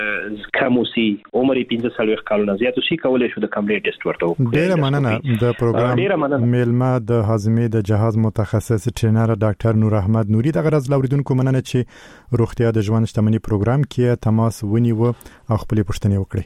کم اوسي عمر 15 کالونو زیات اوسي کولای شو د کمپلیټ ټیسټ ورته وکړو. ډیره مننه د پروګرام میلمه د هاضمې د جهاز متخصص ټرینر ډاکټر نور احمد نوري د غرض لوریدونکو مننه چې روغتیا د ژوند شتمنۍ پروګرام کې تماس ونیو او خپل پوښتنې وکړي.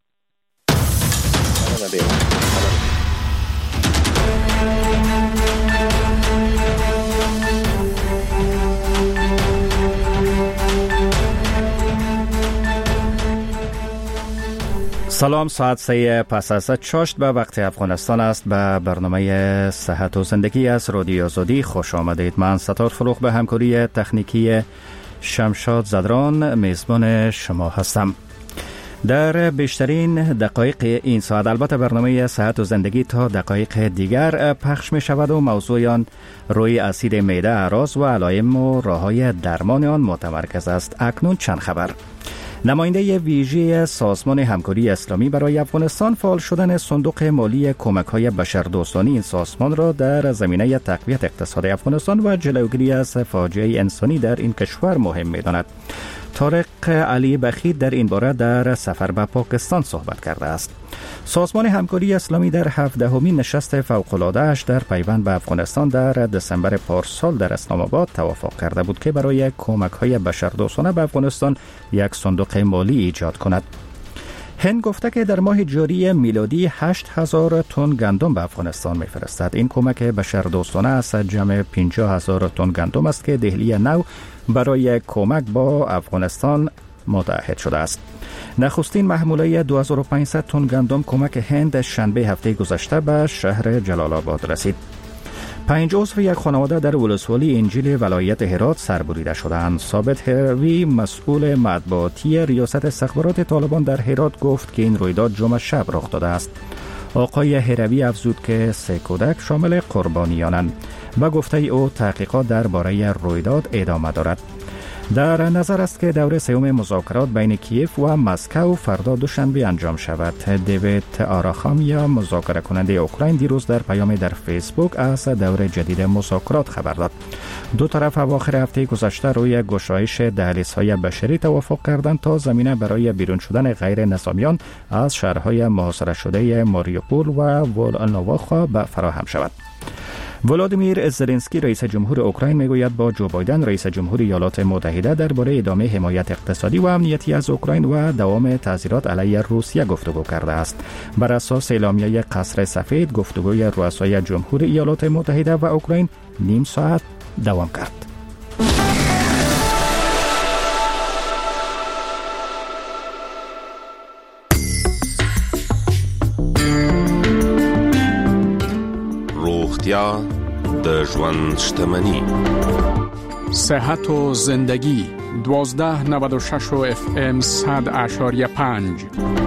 سلام، ساعت 3 پس از چاشت به وقت افغانستان است. به برنامه صحت و زندگی از رادیو آزادی خوش آمدید. من ستار فروغ به همکاری تکنیکی شمشاد زدران میزبان شما هستم. در بیشترین دقایق این ساعت البته برنامه صحت و زندگی تا دقایق دیگر پخش می شود و موضوع آن روی اسید معده، اعراض و علائم و راه‌های درمان آن متمرکز است. اکنون چند خبر. نماینده ویژه سازمان همکاری اسلامی برای افغانستان فعال شدن صندوق مالی کمک‌های بشردوستانه این سازمان را در زمینه تقویت اقتصاد افغانستان و جلوگیری از فاجعه انسانی در این کشور مهم می‌داند. طارق علی بخیت در این باره در سفر به پاکستان صحبت کرده است. سازمان همکاری اسلامی در 17مین نشست فوق‌العاده‌اش در پیوند به افغانستان در دسامبر پارسال در اسلام آباد توافق کرده بود که برای کمک‌های بشردوستانه به افغانستان یک صندوق مالی ایجاد کند. هند گفته که در ماه جاری میلادی 8000 تن گندم به افغانستان می‌فرستد. این کمک بشردوستانه از جمع 50000 تن گندم است که دهلی نو برای کمک با افغانستان متعهد شده است. نخستین محموله 2500 تن گندم کمک هند شنبه هفته گذشته به شهر جلال آباد رسید. 5 عضو یک خانواده در ولسوالی انجیل ولایت هرات سربریده شدند. ثابت هروی مسئول مطبوعاتی ریاست استخبارات طالبان در هرات گفت که این رویداد جمعه شب رخ داده است. آقای هروی افزود که 3 کودک شامل قربانیانند و گفته او تحقیقات درباره رویداد ادامه دارد. در نظر است که دوره سوم مذاکرات بین کیف و مسکو فردا دوشنبه انجام شود. دیوید آراخامیا مذاکره کننده اوکراین دیروز در پیامی در فیسبوک از دور جدید مذاکرات خبر داد. دو طرف اواخر هفته گذشته روی گشایش دهلیزهای بشری توافق کردند تا زمینه برای بیرون شدن غیر نظامیان از شهرهای محاصره شده ماریوپول و ولنووا فراهم شود. ولادیمیر زلنسکی رئیس جمهور اوکراین میگوید با جو بایدن رئیس جمهور ایالات متحده درباره ادامه حمایت اقتصادی و امنیتی از اوکراین و دوام تعزیرات علیه روسیه گفتگو کرده است. بر اساس اعلامیه قصر سفید گفتگوی رؤسای جمهور ایالات متحده و اوکراین نیم ساعت دوام کرد. روغتیا د ژوند شتمني. صحت و زندگی 1296 FM 100.5.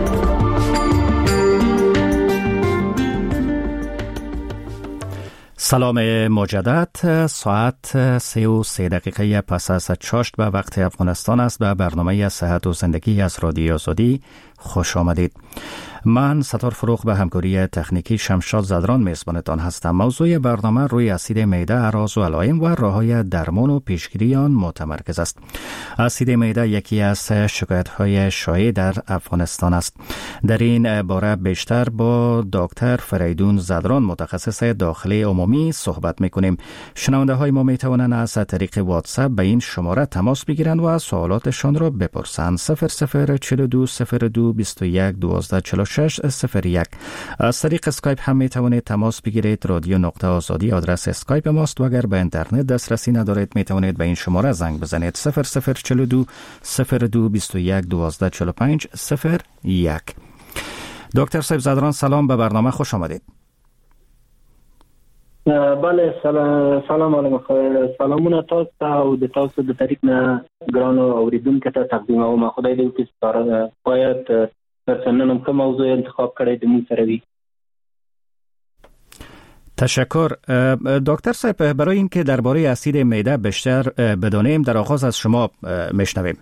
سلام مجدد. ساعت 3:03 پس از چاشت به وقت افغانستان است. به برنامه صحت و زندگی از رادیو آزادی خوش آمدید. من ستار فروغ به همکاری تکنیکی شمشاد زدران میزبانتان هستم. موضوع برنامه روی اسید معده، اعراض و علائم و راه‌های درمان و پیشگیری آن متمرکز است. اسید معده یکی از شکایت‌های شایع در افغانستان است. در این باره بیشتر با دکتر فریدون زدران متخصص داخلی عمومی صحبت می‌کنیم. شنونده‌های ما می‌توانند از طریق واتساپ به این شماره تماس بگیرند و سوالاتشان را بپرسند. 0042 02 21 12 4601. از طریق اسکایپ هم می توانید تماس بگیرید. رادیو نقطه آزادی آدرس اسکایپ ماست و اگر به اینترنت دسترسی ندارید می توانید به این شماره زنگ بزنید. 0042 02 21 12 45 01. دکتر صاحب زدران سلام، به برنامه خوش آمدید. بله سلام علیکم. سلامونه تاسو ته او د تاسو د طریق نه ګرانو اوریدونکو ته تقدیم او خدای دې وکړي چې باید پرسنن هم که موضوع انتخاب کړی د مون سره وي. تشکر. دکتر صاحب برای اینکه درباره اسید معده بیشتر بدانیم در آغاز از شما میشنویم.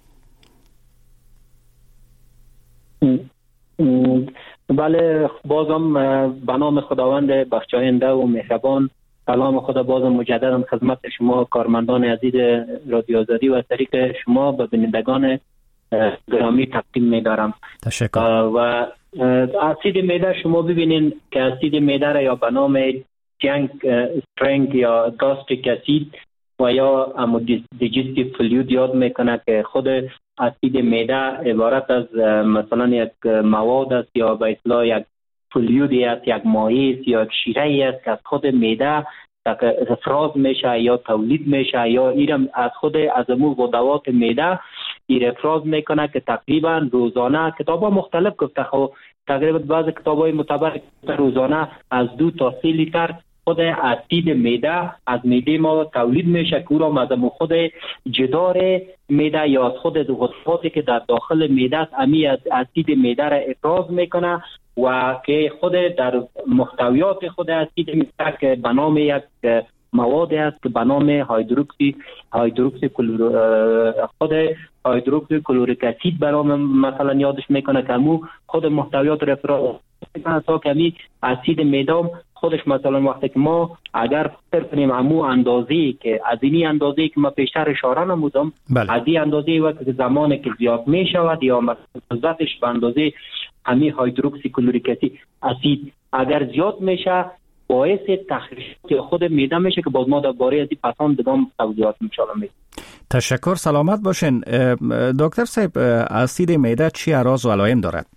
بله، بازم به نام خداوند بخشاینده و مهربان سلام خدا بازم مجددا خدمت شما کارمندان عزیز رادیو آزادی و از طریق شما به بینندگان گرامی تقدیم می‌دارم. تشکر. و اسید معده شما ببینین که اسید معده را یا به نام جنگ استرنگ یا گاستریک اسید و یا دیجستیو فلوید یاد میکنه که خود اسید معده عبارت از مثلا یک مواد است یا به اصطلاح یک فلویدی است، یک مایع است یا یک شیره است که از خود معده افراز میشه یا تولید میشه یا ایرم از خود از امور غدوات معده ایر افراز میکنه که تقریبا روزانه کتابا مختلف گفته خب تقریبا بعض کتابای معتبر روزانه از 2 تا 3 لیتر خود اسید معده از معده ما تولید میشه که او را از خود جدار معده یا از خود غدواتی که در داخل معده است امی اسید معده را افراز میکنه و که خود در محتویات خود اسید معده که به نام یک مواد است که به نام هیدروکسی کلوریک اسید به نام مثلا یادش میکنه که مو خود محتویات را افراز میکنه تا که اسید معده خودش مثلا وقتی که ما اگر فکر کنیم امو اندازه‌ای که از این اندازه‌ای که ما پیشتر اشاره نمودم از این اندازه‌ای وقتی زمانی که زیاد می شود یا مثبتش به اندازه همین هیدروکسی کلوریک اسید اگر زیاد میشه باعث تخریش خود معده میشه که باز ما درباره از این پسان دگام توضیحات می‌شالم. تشکر. سلامت باشین. دکتر صاحب اسید معده چی اعراض و علائم دارد؟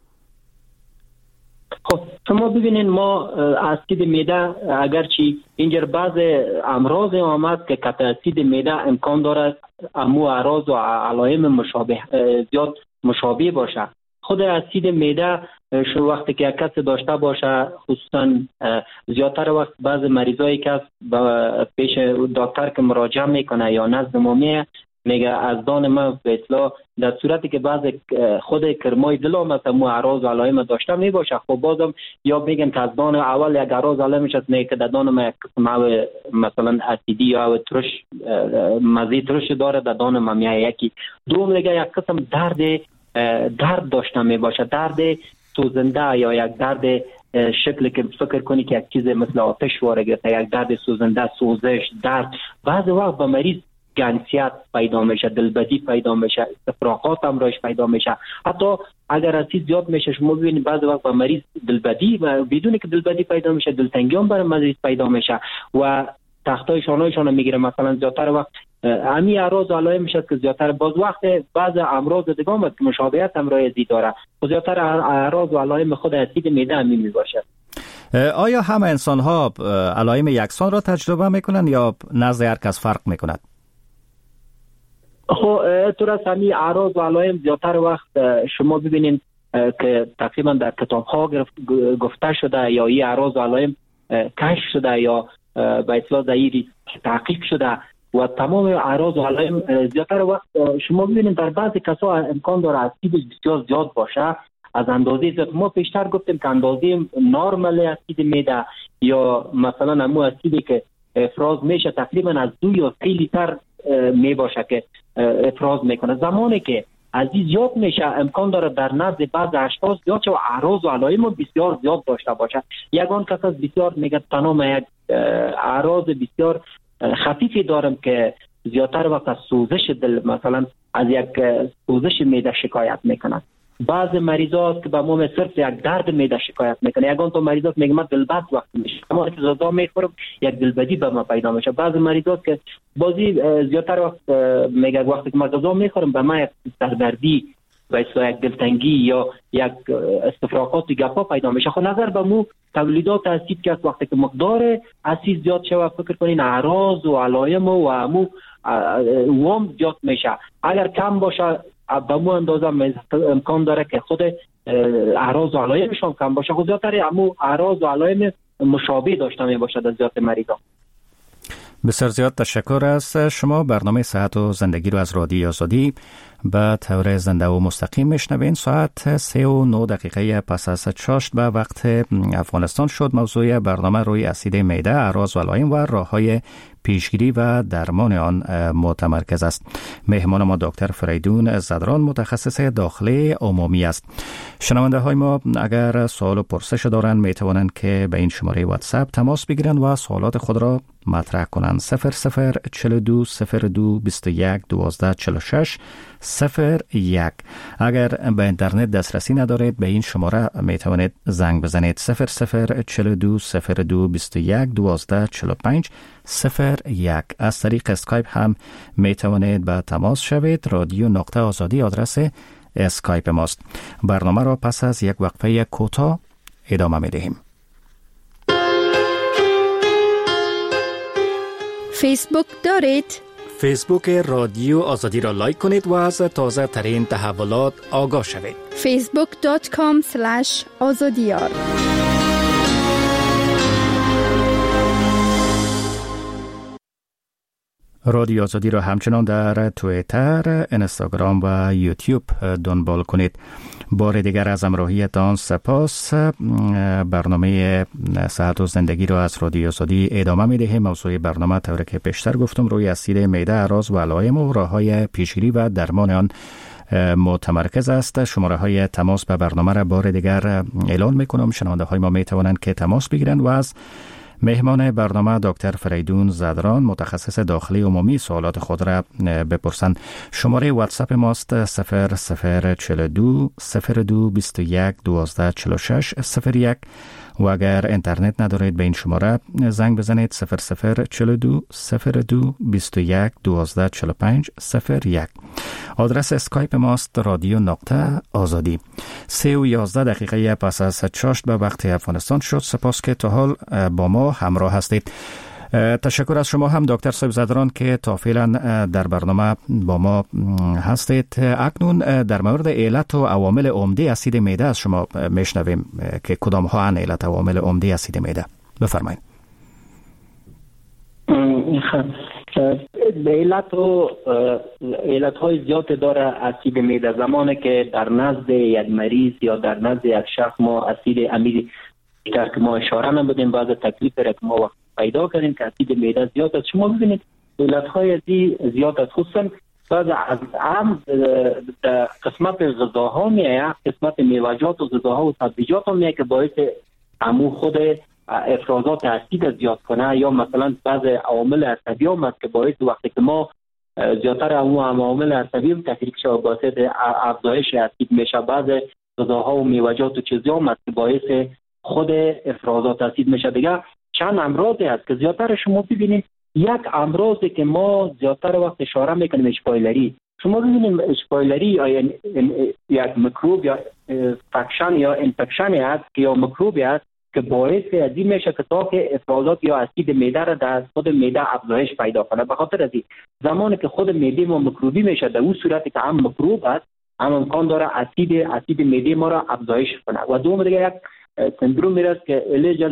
خب شما ببینید ما اسید معده اگرچه اینجا بعض امراض آمد که کت اسید معده امکان دارد امو اعراض و علائم زیاد مشابه باشه. خود اسید معده شو وقتی که کسی داشته باشه خصوصا زیادتر وقت بعض مریضایی که پیش دکتر که مراجعه میکنه یا نزد ما میگه از دان ما به اصطلاح در صورتی که بعض خود کرمای دل آمد مو اعراض و علائم داشته می باشه خب بازم یا میگن که از دان اول یک اعراض علائمش است میگه که در دان ما یک قسم مثلا اسیدی یا ترش مزه ترش داره در دان ما یکی دوم میگه یک قسم درد داشته می باشه، درد سوزنده یا یک درد شکلی که فکر کنی که یک چیز مثل آتش وارد گرفته، یک درد سوزنده، سوزش، درد. بعضی وقت به مریض گنسیت پیدا میشه، دلبدی پیدا میشه، استفراغات هم راش پیدا میشه. حتی اگر اسید زیاد میشه شما ببینید بعضی وقت به مریض دلبدی و بدون که دلبدی پیدا میشه دلتنگی هم برای مریض پیدا میشه و تختای شانهایشان میگیره. مثلا زیادتر وقت همین اعراض و علائم میشه که زیادتر باز وقت بعض امراض دیگه هم که مشابهت هم رایزی داره و زیادتر اعراض و علائم خود اسید معده همین میباشه. آیا همه انسان ها علائم یکسان را تجربه میکنن یا نزد هر کس فرق میکند؟ خب طور از همین اعراض و علائم زیادتر وقت شما ببینید که تقریبا در کتاب ها گفته شده یا این اعراض و علائم کشف شده یا به اصطلاح دایری تحقیق شده و تمام اعراض و علائم زیادتر وقت شما ببینید در بعضی کسا امکان داره اسید بسیار زیاد باشه از اندازه زیاد. ما پیشتر گفتیم که اندازه نرمال اسید معده یا مثلا همون اسیدی که افراز میشه تقریبا از 2 یا 3 لیتر می باشه که افراز میکنه. زمانی که از این زیاد میشه امکان داره در نزد بعض اشخاص زیاد و اعراض و علائم بسیار زیاد داشته باشه. یگان کس از بسیار میگه تنها یک اعراض بسیار خفیفی دارم که زیادتر وقت از سوزش دل مثلا از یک سوزش معده شکایت میکنن. بعض مریضات که به ما صرف یک درد معده شکایت میکنه. یگان تو مریضات میگه من دلبد وقت میشه اما که غذا میخورم یک دلبدی به ما پیدا میشه. بعض مریضات که بازی زیادتر وقت میگه وقتی که من غذا میخورم به من یک سردردی و یک دلتنگی یا یک استفراغات گپا پیدا میشه. خب نظر به مو تولیدات اسید که وقتی که مقدار اسید زیاد شود فکر کنین اعراض و علائم و مو وام زیاد میشه. اگر کم باشه به مو اندازه امکان داره که خود اعراض و علائمشان کم باشه. خود زیادتر امو اعراض و علائم مشابه داشته می باشد از زیاد مریضان. بسیار زیاد تشکر از شما. برنامه صحت و زندگی رو از رادیو آزادی به طور زنده و مستقیم میشنوین. ساعت 3:09 پس از 6 به وقت افغانستان شد. موضوع برنامه روی اسید معده، اعراض و علائم و راه‌های پیشگیری و درمان آن متمرکز است. مهمان ما دکتر فریدون زدران متخصص داخلی عمومی است. شنونده های ما اگر سوال و پرسش دارند می توانند که به این شماره واتساپ تماس بگیرند و سوالات خود را مطرح کنند. 0042 02 21 12 46 01. اگر به اینترنت دسترسی ندارید به این شماره می توانید زنگ بزنید. 0042 02 21 12 45 01. از طریق اسکایپ هم می توانید به تماس شوید. رادیو نقطه آزادی آدرس اسکایپ ماست. برنامه را پس از یک وقفه کوتاه ادامه می دهیم. فیسبوک دارید؟ فیسبوک رادیو آزادی را لایک کنید و از تازه ترین تحولات آگاه شوید. facebook.com/azadiyar. رادیو آزادی را همچنان در توییتر، اینستاگرام و یوتیوب دنبال کنید. بار دیگر از همراهیتان سپاس. برنامه صحت و زندگی را از رادیو آزادی ادامه می‌دهیم. موضوع برنامه طوری که پیشتر گفتم روی اسید معده، اعراض و علائم و راه‌های پیشگیری و درمان آن متمرکز است. شماره های تماس به برنامه را بار دیگر اعلان می‌کنم. شنونده های ما می‌توانند که تماس بگیرند و از مهمان برنامه دکتر فریدون زدران متخصص داخلی عمومی سوالات خود را بپرسند. شماره واتساپ ماست 0042 02 21 12 46 01 و اگر اینترنت ندارید به این شماره زنگ بزنید 0042 02 21 12 45 01. آدرس اسکایپ ماست رادیو نقطه آزادی. 3:11 پس از 6 به وقت افغانستان شد. سپاس که تا حال با ما همراه هستید. تشکر از شما هم دکتر صاحب زدران که تا فعلا در برنامه با ما هستید. اکنون در مورد علت و عوامل عمده اسید معده از شما میشنویم که کدام ها ان علت و عوامل عمده اسید معده. بفرمایید. علت های زیاد داره اسید معده. زمانی که در نزد یک مریض یا در نزد یک شخص ما اسید امید که ما اشاره نبودیم بعض تکلیف را که ما وقت پیدا کردیم که اسید معده زیاد است. شما ببینید علت های زیاد است، خصوصا بعض از قسمت غذاها میاد، قسمت میوه‌جات و غذاها و سبزیجات هم میاد که باعث عمو خود افرازات اسید زیاد کنه، یا مثلا بعض عوامل عصبی هم است که باعث وقتی که ما زیادتر عوامل عصبی تحریک شده باعث افزایش اسید میشه. بعض غذاها و میوه‌جات و چیزی هم است که باعث خود افرازات اسید میشه. دیگه چند امراضی هست که زیادتر شما ببینید. یک امراضی که ما زیادتر وقت اشاره میکنیم اشپایلری. شما ببینید اشپایلری یا یک میکروب یا فکشن یا انفکشنی هست که یا میکروبی هست که باعث ازی میشه که تا که افرازات یا اسید معده را در خود معده افزایش پیدا کنه. به خاطر ازی زمانی که خود معده ما میکروبی میشه در اون صورتی که هم میکروب هست هم امکان داره اسید معده ما را افزایش کنه. و دوم دیگه یک سندروم میراست که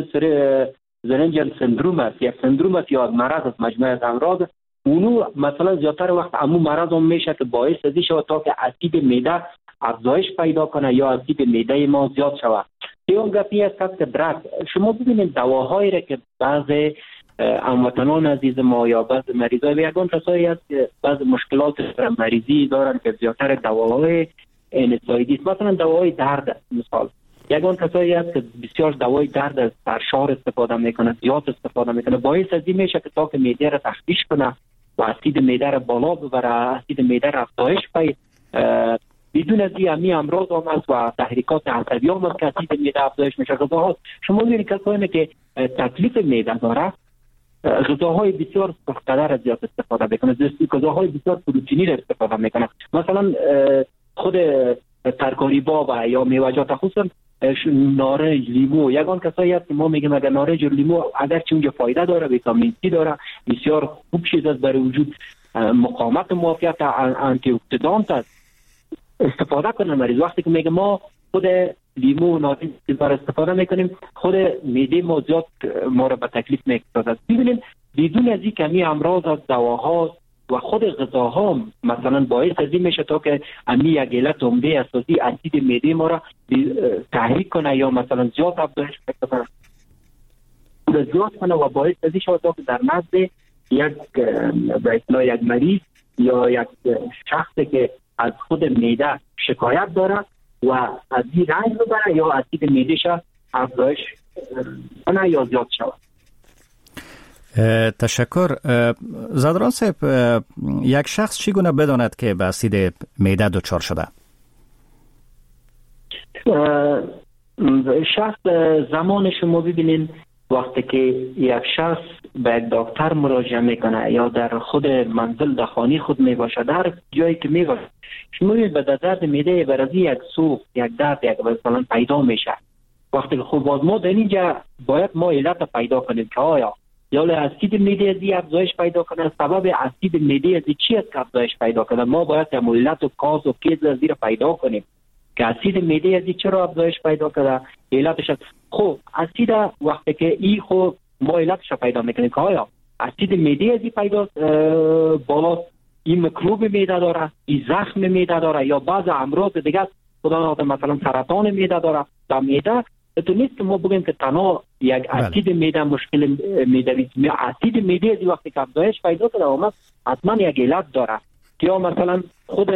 زرنجر سندروم است. یک سندروم است یا مرض است، مجموعه از امراض. اونو مثلا زیادتر وقت عمو مرض هم میشه که باعث ازی شود تا که اسید معده افزایش پیدا کنه یا اسید معده ما زیاد شود. دیگه گپی است که درک. شما ببینید دواهایی را که بعضی هموطنان عزیز ما یا بعضی مریضای یگان کسایی هست که بعضی مشکلات مریضی دارن که زیادتر دواهای انسایدی است. مثلا دواهای درد مثال یگان کسایی هست که بسیار دوای درد از سرشار استفاده میکنه، زیاد استفاده میکنه، باعث از این میشه که تا که معده را تخدیش کنه و اسید معده را بالا ببره، اسید معده را افزایش پی بدون از این امراض هم هست و تحریکات عصبی هم هست که اسید معده افزایش میشه. غذاها شما میبینید کسایی که تکلیف معده داره غذاهای بسیار سخت‌تر را زیاد استفاده میکنه، غذاهای بسیار پروتئینی را استفاده میکنه. مثلا خود ترکاری با یا میوه‌جات خصوصا نارنج، لیمو. یگان کسایی هست که ما میگیم اگر نارنج و لیمو اگرچه اونجا فایده داره، ویتامین سی داره، بسیار خوب چیز است برای وجود، مقاومت موافقت آنتی اکسیدانت است، استفاده کنه مریض. وقتی که میگه ما خود لیمو و نارنج بر استفاده میکنیم خود معده ما زیاد ما را به تکلیف میکشد. ببینید بدون از این کمی امراض از دواها و خود غذاها مثلا باعث از این میشه تا که امی یک علت عمده اساسی اسید معده ما را تحریک کنه یا مثلا زیاد افزایش کنه و باعث از این شود تا که در نزد یک مریض یا یک شخصی که از خود معده شکایت داره و از این رنج ببره یا اسید معده‌اش افزایش کنه یا زیاد شود. تشکر. زادران صاحب، یک شخص چگونه بداند که به اسید معده دچار شده؟ شخص زمان شما ببینین وقتی که یک شخص به یک دکتر مراجعه میکنه یا در خود منزل در خانه خود میباشه، در جایی که میباشه شما میبینید به درد معده برازی یک سوخت، یک درد، یک مثلا پیدا میشه. وقتی که خب باز ما در اینجا باید ما علت پیدا کنیم که آیا یا اسید معده ازی افزایش پیدا کنه، سبب اسید معده ازی چی است که افزایش پیدا کنه. ما باید علت و کاز و کیز ازی رو پیدا کنیم که اسید معده ازی چرا افزایش پیدا کرده، علتش. خب اسید وقتی که این خب ما علتش رو پیدا میکنیم که آیا اسید معده ازی پیدا بالا این میکروب معده داره، این زخم معده داره یا بعض امراض دیگه، خدا نخواهد مثلا سرطان معده داره. در معده تو نیست که ما بگیم که تنها یک اسید معده مشکل معدوی. اسید معده ازی وقتی که افزایش پیدا کرده اومد حتما یک علت داره یا مثلا خود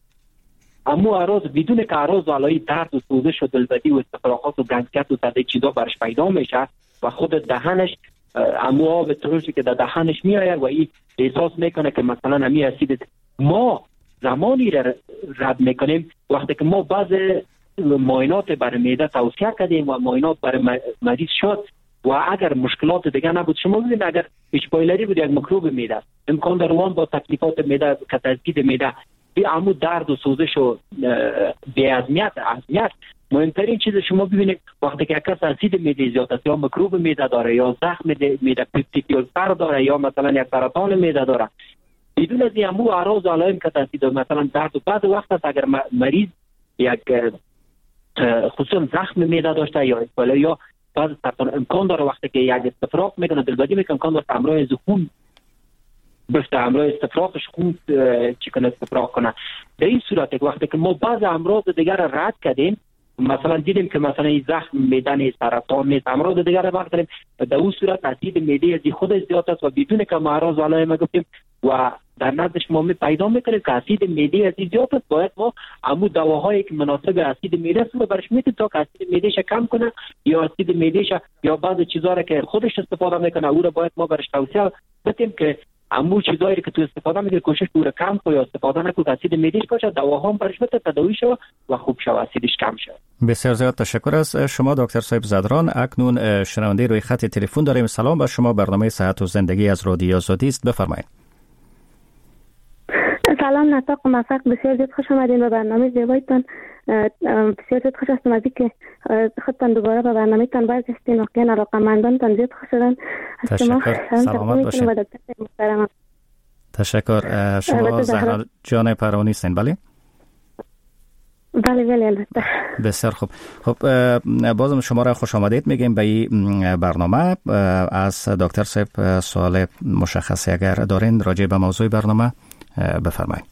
امو اعراض بدون که اعراض علای درد و سوزش و دلبدی و استفراغات و گنگکت و تده چیزا برش پیدا میشه و خود دهنش امو آب ترشی که در دهنش میآید و این احساس میکنه که مثلا امی اسید. ما زمانی رد میکنیم وقتی که ما بعض معاینات برای معده توصیه کردیم و معاینات برای مریض شد و اگر مشکلات دیگه نبود، شما ببینید اگر اچ پایلری بود یک میکروب معده امکان داره وان با تکلیفات معده که تزکید معده بی عمود درد و سوزش و بی عظمیت مهمترین چیز شما ببینید وقتی که کس اسید معده زیاد است یا میکروب معده داره یا زخم معده پپتیک السر داره یا مثلا یک سرطان معده داره، بدون از این امو اعراض علائم که تزکید مثلا درد و بعد وقت است اگر مریض یک خصوصا زخم معده داشته یا اسپاله یا بعض سرطان، امکان داره وقتی که یک استفراغ میکنه دلبدی میکنه امکان داره همراه خون بسته همراه استفراغش خون چیکن استفراغ کنه. در این صورت وقتی که ما بعض امراض دیگر را رد کردیم، مثلا دیدیم که مثلا این زخم معده نیست، سرطان نیست، امراض دیگر را رد کردیم، در اون صورت اسید معده از خود زیاد است و بدون که ما اعراض علائم گفتیم و در نزدش ما پیدا میکنیم که اسید معده از زیاد است، باید ما همون دواهایی که مناسب اسید معده است رو برش میدیم تا که اسید معدهش کم کنه یا اسید معدهش یا بعض چیزا را که خودش استفاده میکنه او را باید ما برش توصیه بدیم که همون چیزایی که تو استفاده میکنه کوشش رو کم کنه یا استفاده نکنه که اسید معدهش باشه، دواها هم برش بده تداوی شه و خوب شه اسیدش کم شه. بسیار زیاد تشکر از شما دکتر صاحب زدران. اکنون شنونده روی خط تلفن داریم. سلام بر شما، برنامه صحت و زندگی از رادیو آزادی است، بفرمایید. سلام، نطاق موفق. بسیار زیاد خوش آمدین به برنامه زیبایتان. بسیار زیاد خوش هستم از اینکه خودتان دوباره به برنامه تان برگشتین. واقعا علاقه‌مندانتان زیاد خوش شدن. تشکر. سلامت باشید. تشکر. شما زهرا جان پروانی هستین؟ بله بله البته. بسیار خوب. خب بازم شما را خوش آمدید میگیم به این برنامه. از دکتر صاحب سوال مشخصی اگر دارین راجع به موضوع برنامه بفرمایید.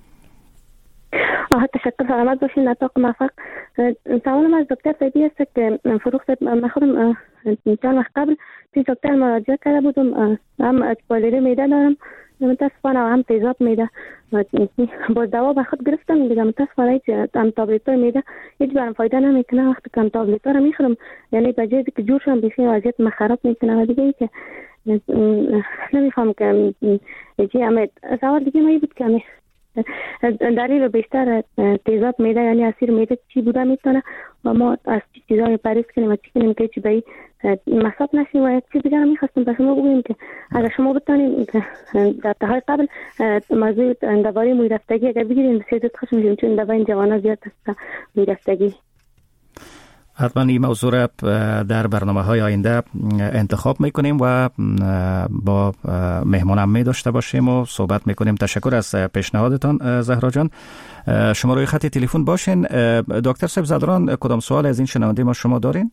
تشکر. سلامت باشین. نطاق موفق. سوالم از دکتر صاحبی است که فروخ صاحب من خودم چند وقت قبل پیش دکتر مراجعه کرده بودم، هم اسپالری معده دارم متاسفانه و هم تیزاب معده. با دوا به خود گرفتم دیگه، متاسفانه هیچ هم تابلت های معده هیچ برام فایده نمیکنه. وقتی که تابلت ها رو میخورم یعنی به جایی که جور شدم بسیار وضعیت من خراب میکنه و دیگه ای که نمیفهم که سوال دیگه ما بود که دلیل بیشتر تیزاب معده یعنی اسیر معده چی بوده میتونه و ما از چی چیزایی پرهیز کنیم و چی کنیم که چی به این مصاب نشیم. و یک چیز دیگر هم میخواستم به شما بگویم که اگر شما بتانید در دههای قبل موضوع دوای مویرفتگی اگر بگیرین بسیار زیاد خوش میشیم، چون دوای این جوانان زیاد است مویرفتگی. حتما این موضوع را در برنامه‌های آینده انتخاب میکنیم و با مهمانم می داشته باشیم و صحبت میکنیم. تشکر از پیشنهادتان زهرا جان. شما روی خط تلفن باشین. دکتر صاحب زدران کدام سوال از این شنونده ما شما دارین؟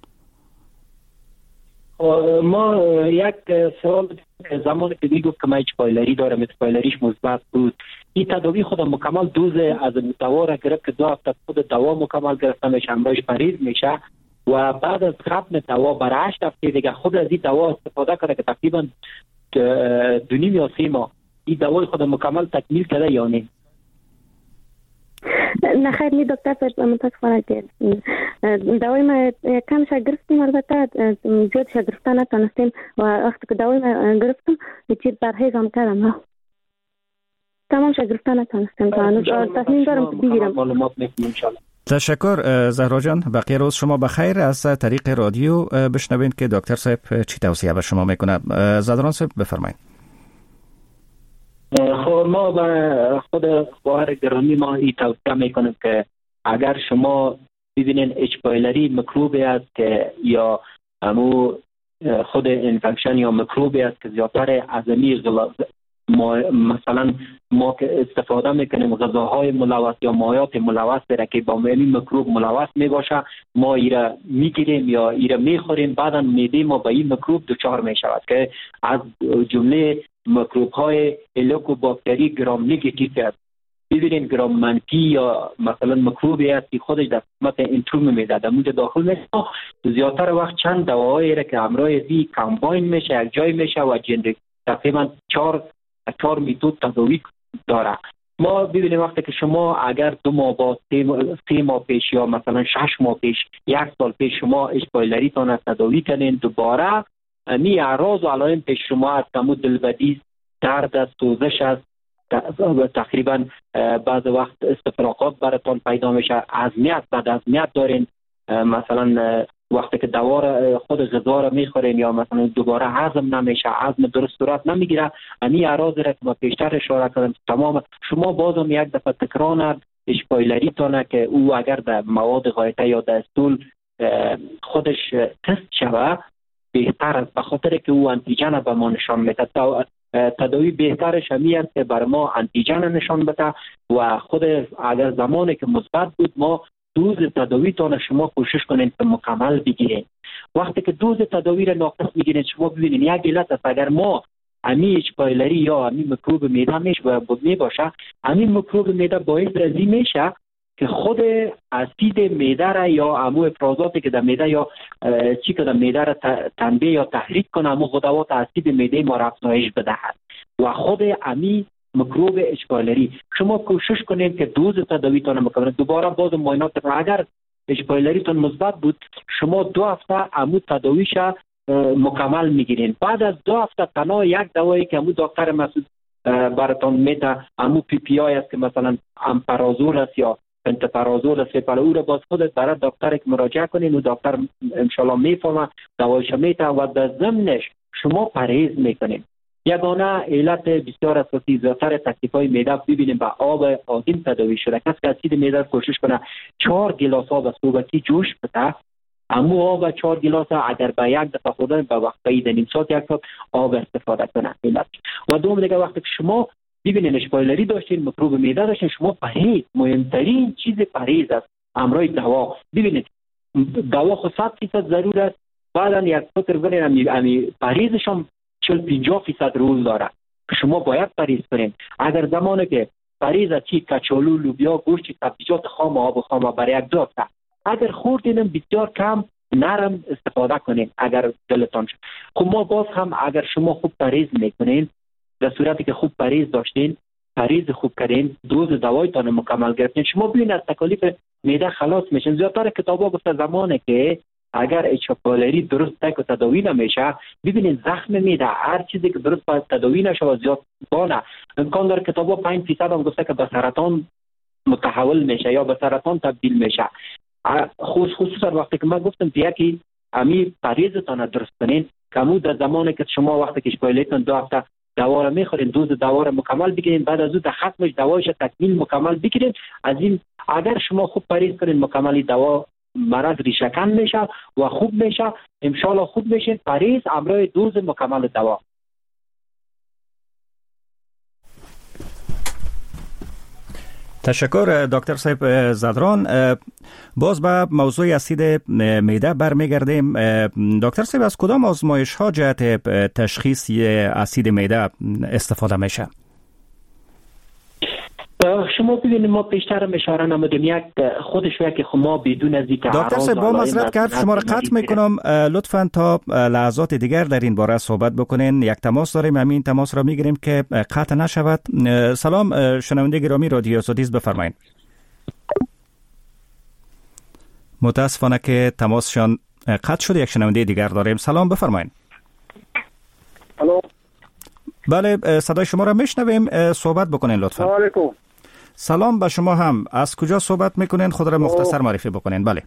ما یک سوال زمانی که گفت که من اچ پایلری دارم، اسپایلریش مثبت بود، این تداوی خودم مکمل دوز از دوا را گرفت که 2 هفته خود دوا مکمل گرفتم، همراهش پرهیز میشه و بعد از ختم دوا برای 8 هفته دیگه خود از این دوا استفاده کرده که تقریبا 2.5 یا 3 ماه این دوای خود مکمل تکمیل کرده یا نه؟ نه خیر نی دکتر صاحب متاسفانه که دوای ما کم گرفتیم، البته زیاد گرفته نتونستیم و وقتی که دوای ما گرفتم چیز پرهیز هم کردم تمام گرفته نتونستیم تصمیم دارم که بگیرم. معلومات میکنم انشالله. تشکر زهرا جان. بقیه روز شما بخیر. از طریق رادیو بشنوین که دکتر صاحب چی توصیه به شما میکنه. زدران صاحب بفرمایید. خب ما به خود خواهر گرامی ما این توصیه میکنیم که اگر شما ببینین اچ پایلری میکروبی است که یا همو خود انفکشن یا میکروبی است که زیادتر از مثلا ما که استفاده میکنیم غذاهای ملوث یا مایات ملوث را که با این میکروب ملوث میباشه ما ایره میگیریم یا ایره میخوریم، بعدا معده ما با این میکروب دچار میشود که از جمله میکروب های هلیکوباکتری گرام نگاتیو است. ببینید گرام منفی یا مثلا میکروبی است که خودش در قسمت انتروم میده در مورد داخل میشه، زیادتر وقت چند دواهایی را که همراه ازی کامباین میشه یک جای میشه و جنریک تقریبا 4 میتود تداوی داره. ما ببینیم وقتی که شما اگر 2 ماه با 3 ماه پیش یا مثلا 6 ماه پیش 1 سال پیش شما اچ پایلری تان تداوی کنین، دوباره می اعراض و علائم پیش شما از کمو دلبدی، درد است، سوزش است، تقریبا بعض وقت استفراغات براتون پیدا میشه، بعد ازمیت دارین، مثلا وقتی که دوا خود غذا را میخورین یا مثلا دوباره هضم نمیشه، هضم درست صورت نمیگیره، این اعراض را که ما پیشتر اشاره کردم تمام شما بازم یک دفعه تکرار اچ پایلری تونه که او اگر در مواد غایطه یا در استول خودش تست شوه بهتر است، به خاطر که او انتیجن به ما نشان میده. تداوی بهترش همی است که بر ما انتیجن نشان بده و خود اگر زمانی که مثبت بود ما دوز تداوی تان شما کوشش کنین که مکمل بگیرین. وقتی که دوز تداوی را ناقص میگیرین شما ببینین یک علت است، اگر ما امی اچ پایلری یا امی میکروب معده می باشه، امی میکروب معده باعث رزی میشه که خود اسید معده را یا امو افرازاتی که در معده یا چی که در معده را تنبیه یا تحریک کنه، امو خودوات اسید معده ما را افزایش بدهد و خود امی میکروب اچ پایلری شما کوشش کنید که دوز تداویتان مکمل. دوباره باز معاینات اگر اچ پایلریتون مثبت بود شما 2 هفته امو تداویش مکمل میگیرین. بعد از 2 هفته تنها یک دوایی که امو دکتر مسعود براتون میده امو پی پی آی است که مثلا امپرازول است یا پنتاپرازول است، پس او را باز خودت برای دکتر مراجعه کنین و دکتر ان شاء الله میفهمه دوایش میده و در ضمنش شما پرهیز میکنین. یگانه علت بسیار اساسی زیادتر تکلیف‌های معده ببینیم به آب آدم تداوی شده. کسی که اسید معده کوشش کنه 4 گیلاس آب صبحی جوش بده، امو آب 4 گیلاس اگر به یک دفعه خوردن به وقت نیم ساعت 1 ساعت آب استفاده کنه. علت و دوم دیگه وقتی که شما ببینین اچ پایلری داشتین میکروب معده داشتین شما پرهیز مهمترین چیز پرهیز است همراه دوا. ببینید دوا خود 100% ضرور است، بعدا یک فکر کنین امی پرهیزش هم 40-50% رول داره که شما باید پرهیز کنین. اگر زمانی که پرهیز از چی کچالو، لوبیا، گوشت، سبزیجات خام، آب خام برای 1 هفته اگر خوردین بسیار کم نرم استفاده کنین اگر دلتان شد. خب ما باز هم اگر شما خوب پرهیز میکنین، در صورتی که خوب پرهیز داشتین، پرهیز خوب کردین، دوز دوایتان مکمل گرفتین، شما ببین از تکالیف معده خلاص میشین. زیادتر کتابا گفته زمانی که اگر اچ پایلری درست تداوی نمیشه، ببینید زخم معده هر چیزی که درست تداوی نشه زیاد بانه امکان داره کتابا 5% هم گفته که به سرطان متحول میشه یا به سرطان تبدیل میشه. خصوصا وقتی که من گفتم یکی امی پرهیزتان درست کنین، کمو در زمانی که شما وقتی که پایلریتون 2 هفته دوا را میخورین، دوز دوا را مکمل بگیرین، بعد از اون در ختمش دوایش تکمیل مکمل بگیرین. از این اگر شما خوب پرهیز کنین مکمل دوا مرض ریشه‌کن میشه و خوب میشه، ان شاء الله خوب میشه. پرهیز همراه دوز مکمل دوا. تشکر دکتر صاحب زدران. باز به موضوع اسید معده برمیگردیم. دکتر صاحب از کدام آزمایش ها جهت تشخیص اسید معده استفاده میشه؟ شما ببینید ما پیشتر اشاره نمودیم یک خودش که ما بدون از اینکه دکتر صاحب با معذرت کرد شما را قطع میکنم، لطفاً تا لحظات دیگر در این باره صحبت بکنین. یک تماس داریم، همین تماس را میگیریم که قطع نشود. سلام شنونده گرامی رادیو آزادی، بفرمایید. متاسفانه که تماسشان قطع شد. یک شنونده دیگر داریم. سلام بفرمایید. الو. بله صدای شما را میشنویم، صحبت بکنین لطفاً. سلام علیکم. سلام به شما هم. از کجا صحبت میکنین؟ خود را مختصر معرفی بکنین. بله.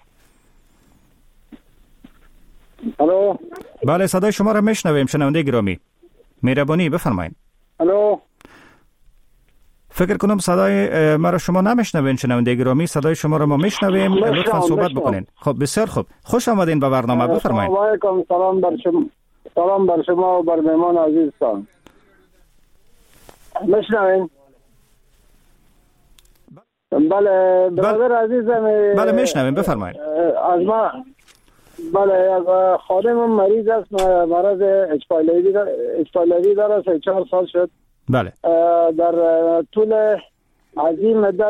الو. بله صدای شما را میشنویم شنونده گرامی. مهربانی بفرمایید. الو. فکر کنم صدای ما را شما نمیشنوین شنونده گرامی. صدای شما را ما میشنویم، لطفاً صحبت بکنین. خب بسیار خوب. خوش آمدین به برنامه، بفرمایید. سلام علیکم. سلام بر شما. سلام بر شما و بر مهمان عزیزتان. میشنوین؟ بله برادر عزیزم. بله میشنویم بفرمایید. از ما بله خادمم مریض است، مرض اچ-پایلوری داره، 3-4 سال شد. بله. در طول از این مدت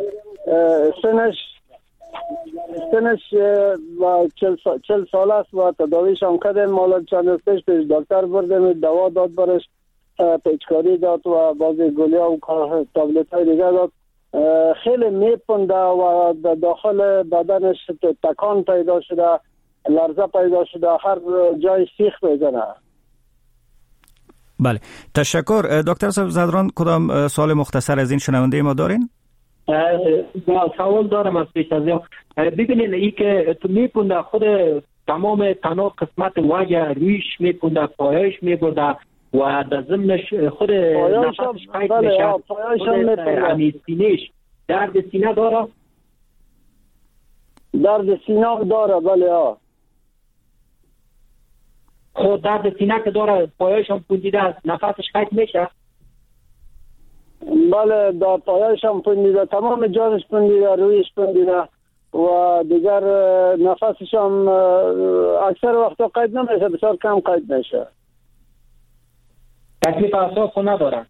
سنش و 40 سال است و تداویش هم کردیم. مالا چند روز پیش دکتر بردیم، دوا داد برش، پیچکاری داد و بعضی گولیا و تابلت های دیگه داد. خیلی میپنده و داخل بدنش تکان پیدا شده، لرزه پیدا شده، هر جای سیخ میزنه. بله تشکر. دکتر صاحب زدران کدام سوال مختصر از این شنونده ما دارین؟ سوال دارم از پیش از یا. ببینید این که تو میپنده خود تمام تنها قسمت وجه رویش میپنده، پایش میبرده و در ضمنش خود نفسش قید میشه. خود سینهش درد سینه داره؟ درد سینه داره بله ها. خود درد سینه که داره پایش هم پوندیده است، نفسش قید میشه؟ بله در پایش هم پوندیده، تمام جانش پوندیده، رویش پوندیده و دیگر نفسش هم اکثر وقتا قید نمیشه، بسیار کم قید میشه. تکلیف اعصاب خود ندارن؟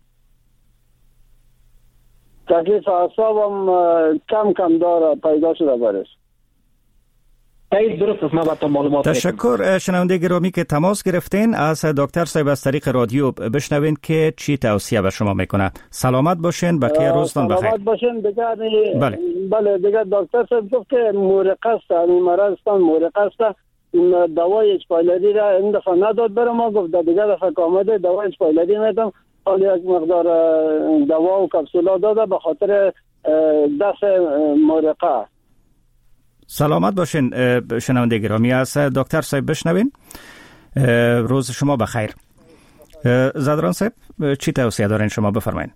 تکلیف اعصاب هم کم داره، پیدا شده برش. تشکر. شنونده گرامی که تماس گرفتین، از دکتر صاحب از طریق رادیو بشنوین که چی توصیه به شما میکنه. سلامت باشین، بقیه روزتان بخیر. سلامت باشین. بله دیگه دکتر صاحب گفت که مورقه است، این مرضتان مورقه است. دوای اچ-پایلوری را این دفعه نداد برای ما، گفت دیگه دفعه که آمده دوای اچ-پایلوری میدم، حالا یک مقدار دوا و کپسولا داده به خاطر دفع مورقه. سلامت باشین شنونده گرامی. از دکتر صاحب بشنوین. روز شما بخیر. زدران صاحب چی توصیه دارین شما؟ بفرمایید.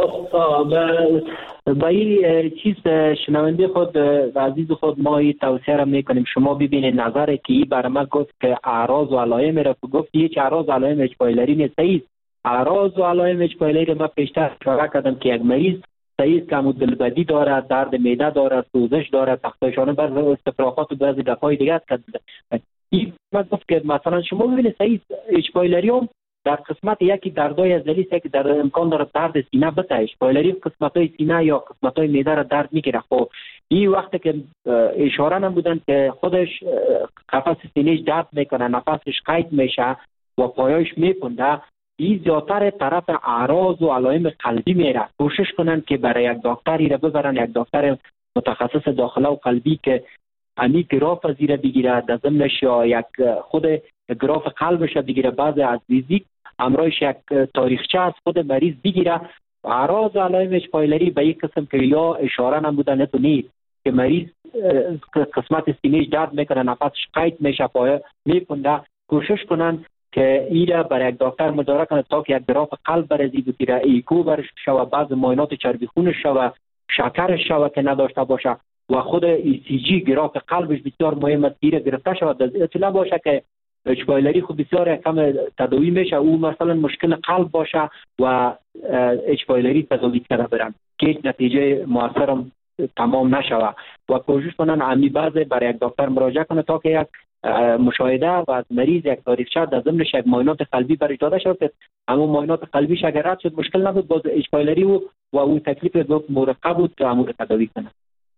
با این چیز شنونده خود عزیز خود ما این توصیه را میکنیم. شما ببینید نظر که این برای ما گفت که اعراض و علائم را گفت، هیچ اعراض و علائم اچ-پایلوری نیست. اعراض و علائم اچ-پایلوری ما پیشتر اشاره کردم که یک مریض صحیح که دلبدی داره، درد معده داره، سوزش داره، تختشانه بعضی استفراغات و بعضی دفعای دیگه است. این ما گفت که مثلا شما ببینید صحیح اچ-پایلوری هم در قسمت یکی دردای عضلی است که در امکان داره درد سینه بده. اچ-پایلوری قسمتای سینه یا قسمتای معده را درد میگیره. خب این وقتی که اشاره نمودن که خودش قفس سینهش درد میکنه، نفسش قید میشه و پایش میپنده، این زیادتر طرف اعراض و علائم قلبی میره. کوشش کنن که برای یک دکتری را ببرن، یک دکتر متخصص داخله و قلبی که امی گراف زیر بگیره، در ضمنش یا یک خود گراف قلبش بگیره، بعض از فیزیک امرایش یک تاریخچه از خود مریض بگیره. اعراض و علائم اچ-پایلوری به یک قسم که یا اشاره نمودن تو نیست که مریض قسمت سینهش درد میکنه، نفسش قید میشه، پای میپنده. کوشش کنن که ایره برای یک دکتر مداره کنه تا که یک گراف قلب برزی بگیره، ایکو برش شوه، بعض معاینات چربی خونش شوه، شکرش شوه که نداشته باشه و خود ای سی جی گراف قلبش بسیار مهم است که گرفته شود. اطلاع باشه که اچ-پایلوری خود بسیار کم تداوی میشه، او مثلا مشکل قلب باشه و اچ-پایلوری تداوی کرده برن که هیچ نتیجه موثر تمام نشوه و کوشش کنن امی بعض برای یک دکتر مراجعه کنه تا که یک مشاهده و از مریض یک تاریخچه در ضمنش یک معاینات قلبی برش داده شد که اما معاینات قلبیش اگر رد شد مشکل نبود، باز اچ پایلری و اون تکلیف مرقب بود که امور تداوی کنه.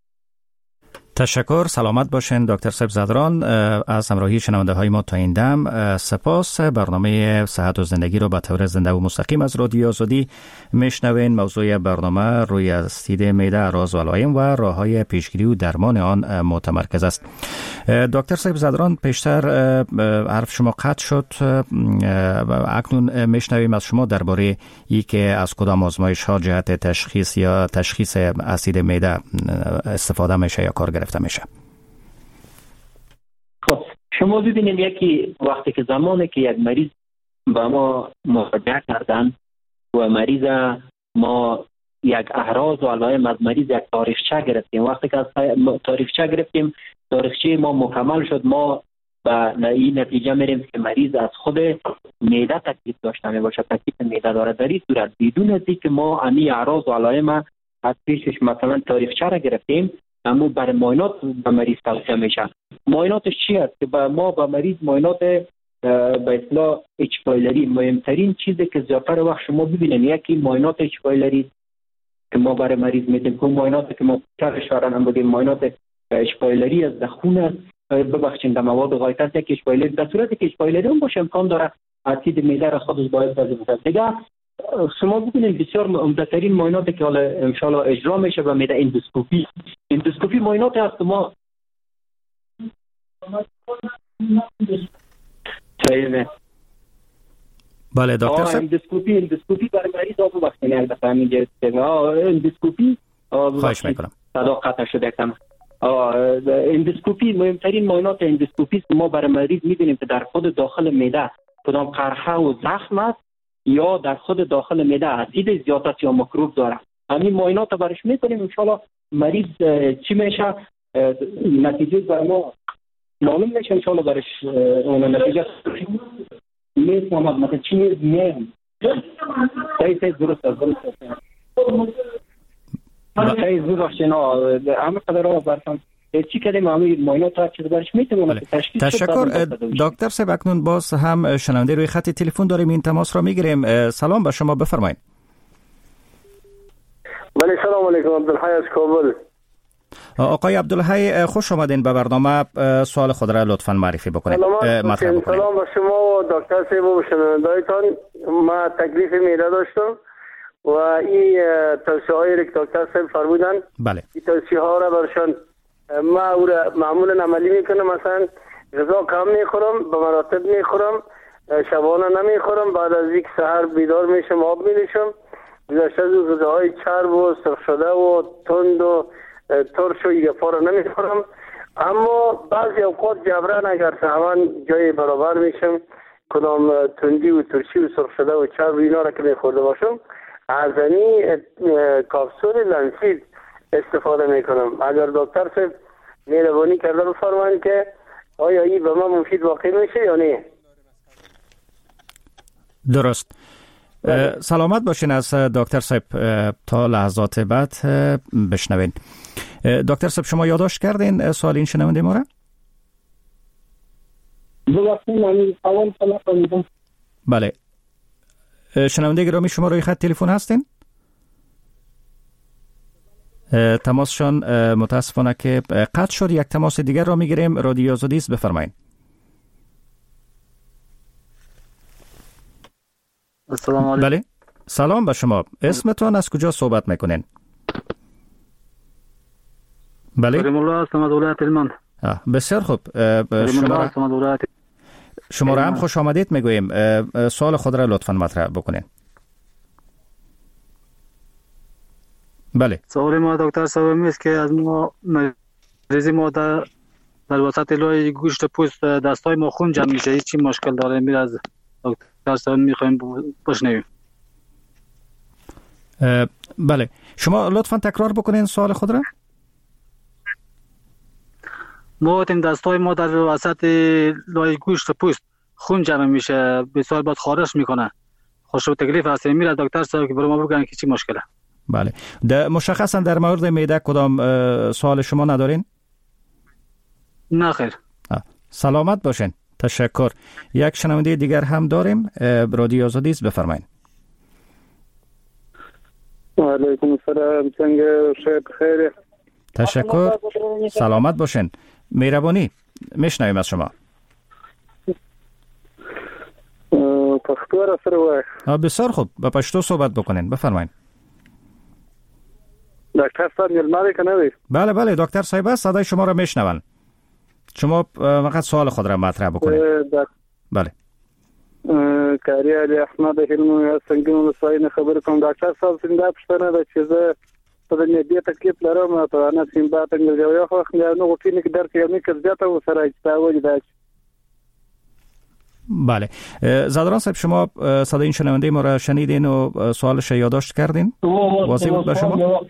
تشکر، سلامت باشین دکتر صاحب زدران. از همراهی شنونده های ما تا این دم سپاس. برنامه صحت و زندگی رو به طور زنده و مستقیم از رادیو آزادی میشنوین. موضوع برنامه روی اسید معده، اعراض و علائم و راه‌های پیشگیری و درمان آن متمرکز است. دکتر صاحب زدران، پیشتر حرف شما قطع شد، اکنون میشنویم از شما درباره اینکه از کدام آزمایش ها جهت تشخیص یا تشخیص اسید معده استفاده میشه یا کار گرفته میشه. خب شما ببینید یکی وقتی که زمانی که یک مریض با ما مراجعه کردن و مریض ما یک اعراض و علائم از مریض یک تاریخچه گرفتیم، وقتی که از تاریخچه گرفتیم تاریخچه ما مکمل شد، ما به این نتیجه میریم که مریض از خود معده تکلیف داشته میباشه، تکلیف معده داره. در این صورت بدون از اینکه ما امی اعراض و علائم از پیشش مثلا تاریخچه را گرفتیم، اما برای معاینات به مریض توصیه میشه. معایناتش چی است که ما به مریض معاینات به اصطلاح اچ پایلری، مهمترین چیزی که زیاتر وقت شما ببینید یکی معاینات اچ پایلری که ما برای مریض میدیم، که معایناتی که ما اشاره نمودیم معاینات اچ پایلری از خون ببخشید در مواد غایطه یک اچ پایلری، در صورتی که اچ پایلری هم باشه امکان داره اسید معده را خودش باید بزنه. دیگه شما ببینید بسیار عمده‌ترین معایناتی که حالا ان شاء الله اجرا میشه به معده اندوسکوپی معاینات هست. ما بله دکتر صاحب، اندوسکوپی برای مریض آب وقتی نه بفهمید اندوسکوپی خواهش میکنم صدا قطع شده کم. اندوسکوپی مهمترین معاینات اندوسکوپی ما برای مریض می‌بینیم که در خود داخل معده کدام قرحه و زخم است یا در خود داخل معده اسید زیاد است یا میکروب داره. همین معاینات رو برش میکنیم، ان شاء الله مریض چی میشه نتیجه برای ما معلوم میشه، ان شاء الله برش اون نتیجه میز محمد مثلا چی میز صحیح درست صحیح درست نه همه قدر رو برسن چی کردیم همین معاینات هر چیز برش میتونیم تشخیص. تشکر دکتر صاحب. اکنون باز هم شنونده روی خط تلفن داریم، این تماس را میگیریم. سلام به شما، بفرمایید. بله سلام علیکم، عبدالحی از کابل. آقای عبدالحی خوش آمدین به برنامه. سوال خود را لطفاً معرفی بکنید. سلام به شما و دکتر صاحب و شنونده‌هایتان. ما تکلیف معده داشتم و این توصیه‌هایی که دکتر صاحب فرمودن، بله این توصیه‌ها را برشان ما او را معمولا عملی میکنم. مثلا غذا کم میخورم، به مراتب میخورم، شبانه نمیخورم، بعد از یک سحر بیدار میشم آب می‌نوشم. گذشته از غذاهای چرب و سرخ شده و تند و ترش و ایگفا را نمیخورم، اما بعضی اوقات جبران اگر سهوان جای برابر میشم کدام تندی و ترشی و سرخ شده و چرب اینا را که میخورده باشم از این کپسول لنسید استفاده میکنم. اگر دکتر صاحب مهربانی کرده بفرمایید که آیا این به من مفید واقع میشه یا نه؟ درست. سلامت باشین. از دکتر صاحب تا لحظات بعد بشنوین. دکتر صاحب شما یادداشت کردین سوال این شنونده ما را؟ بله. شنونده گرامی شما روی خط تلفن هستین؟ تماسشان متاسفانه که قطع شد. یک تماس دیگر را میگیریم. رادیو آزادی است، بفرمایید. السلام علیکم. بله سلام به شما. اسمتون از کجا صحبت میکنین؟ بله کریم الله هستم از ولایت هلمند. بسیار خوب. شما را هم خوش آمدید میگوییم. سوال خود را لطفاً مطرح بکنین. بله. سوال ما دکتر صاحب است که از ما مریض ما در وسط لای گوشت پوست دستای ما خون جمع میشه، چی مشکل داره؟ میره از دکتر صاحب میخوایم بشنویم. بله شما لطفاً تکرار بکنین سوال خود را. ما تیم دستای ما در وسط لای گوشت پوست خون جمع میشه، بسیار بعد خارش میکنه، خوش و تکلیف هست. میره دکتر صاحب که برای ما بگن که چی مشکله. بله. مشخصا در مورد معده کدام سوال شما ندارین؟ نه خیر. سلامت باشین. تشکر. یک شنونده دیگر هم داریم. رادیو آزادی است، بفرمایید. و علیکم السلام. څنګه شب خیر؟ تشکر. سلامت باشین. مهربانی. میشنویم از شما. پښتو را سره وای. بسیار خوب. با پښتو صحبت بکنین. بفرمایید. دکتر صاحب میلمه کنه وی؟ بله بله دکتر صاحب است. صدای شما را میشنون. شما فقط سوال خود را مطرح بکنید. بله. کاری علی احمد هلمو څنګه وساینه خبر کوم ډاکټر صاحب څنګه پښتنه د چیزه په دې دې تکلیف لرم ته انا سیم با څنګه یو خو نو غوښتنه کې درته یو نه کړځته و سره چې دا بله. زادران صاحب شما صدای این شنونده ما را شنیدین و سوالش یادداشت کردین؟ واضح بود به شما؟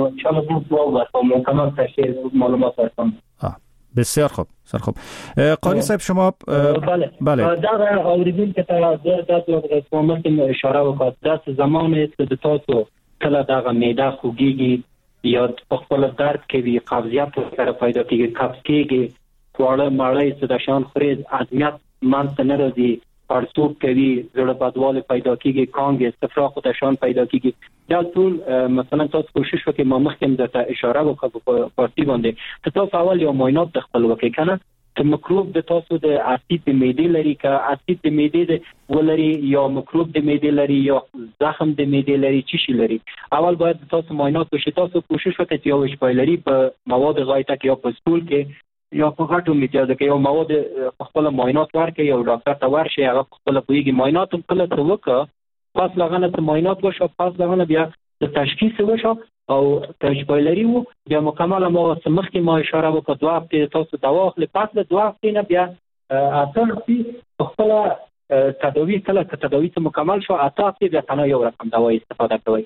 بسیار خوب. بسیار خوب. قاری صاحب شما بله در اوریدون که تا دست کومه اشاره وکړه داس زمانه د تاسو کله دغه معده خوږیږي یا په خپل درد کې وی قبضیت سره پیدا کیږي قبض کیږي خواړه مړی څه د شان خوري ازمیت منځ نه راځي پړسوب کوي زړه بدواله پیدا کیږي کانګ استفراغ د شان پیدا کیږي دا ټول مثلا تاسو کوشش وکړئ ما مخکې د اشاره وکړه په پارتي باندې تاسو اول یو معاینات د خپل وکړئ کنه ته مکروب د تاسو د اسید د معدې لري که اسید د معدې د ولري یا مکروب د معدې لري یا زخم د معدې لري چی شي لري اول باید تاسو معاینات وکړئ تاسو کوشش وکړئ چې یو شپایلري په مواد غایطه کې یا په سټول کې یا په غټو میتیازه کې یو مواد خپل معاینات ورکړي یو ډاکټر ته ورشي هغه خپل کویږي معاینات کله څه وکړه پس لغنه ته معاینات وشو پس لغنه بیا د تشخیص وشو او تشبیلری وو بیا مکمل ما سمخ کې ما اشاره وکړه 2 هفته تاسو دوا اخلي پس له 2 هفته نه بیا اثر په خپل تداوی کله که تداوی ته مکمل شو اته هفته بیا تنها یو رقم دوا استفاده کوي.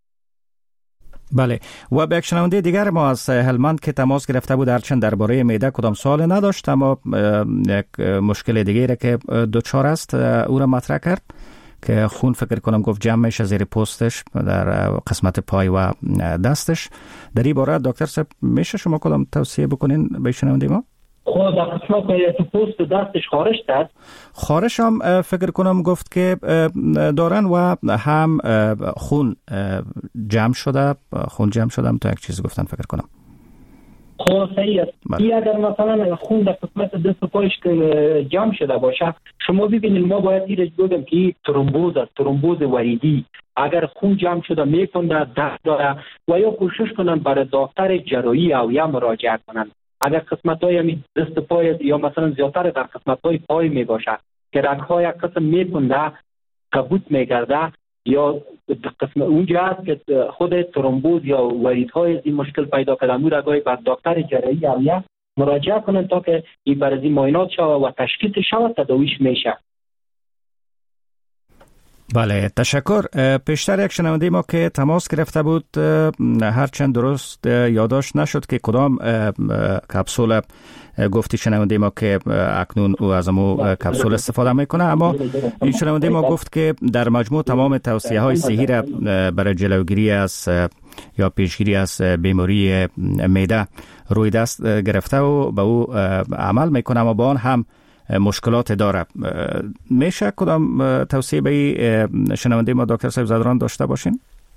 بله و به یک شنونده دیگر ما از هلمند که تماس گرفته بود هرچند درباره معده کدام سوال نداشت اما یک مشکل دیگری که دوچار است او را مطرح کرد که خون فکر کنم گفت جمع میشه زیر پوستش در قسمت پای و دستش. در این باره دکتر صاحب میشه شما کدام توصیه بکنین به شنونده ما؟ خود در قسمت پوست دستش خارش داد خارش هم فکر کنم گفت که دارن و هم خون جمع شده هم تا یک چیز گفتن فکر کنم. خب صحیح است. یا اگر مثلا خون در قسمت دست و پایش جمع شده باشه شما ببینید ما باید ایرج بگم که ترومبوز است ترومبوز وریدی اگر خون جمع شده میکنه درد داره و یا کوشش کنن برای دکتر جراحی او یا مراجعه کنن اگر قسمت‌های دست پای یا مثلا زیادتر در قسمت‌های پای می باشه که رگ‌های یک قسم میکنده کبوت میگرده یا قسم اونجا هست که خود ترومبوز یا وریدهای این مشکل پیدا کرده اون رگ‌های بر دکتر جراحی یا مراجعه کنن تا که این برای معاینات شود و تشخیص شود تداویش میشه. بله تشکر. پیشتر یک شنونده ما که تماس گرفته بود هرچند درست یادداشت نشد که کدام کپسول گفتی شنونده ما که اکنون او از امو کپسول استفاده میکنه اما این شنونده ما گفت که در مجموع تمام توصیه های صحی را برای جلوگیری از یا پیشگیری از بیماری معده روی دست گرفته و به او عمل میکنه اما با آن هم مشکلات داره. میشه کدام توصیه به شنونده ما دکتر صاحب زادران داشته باشین؟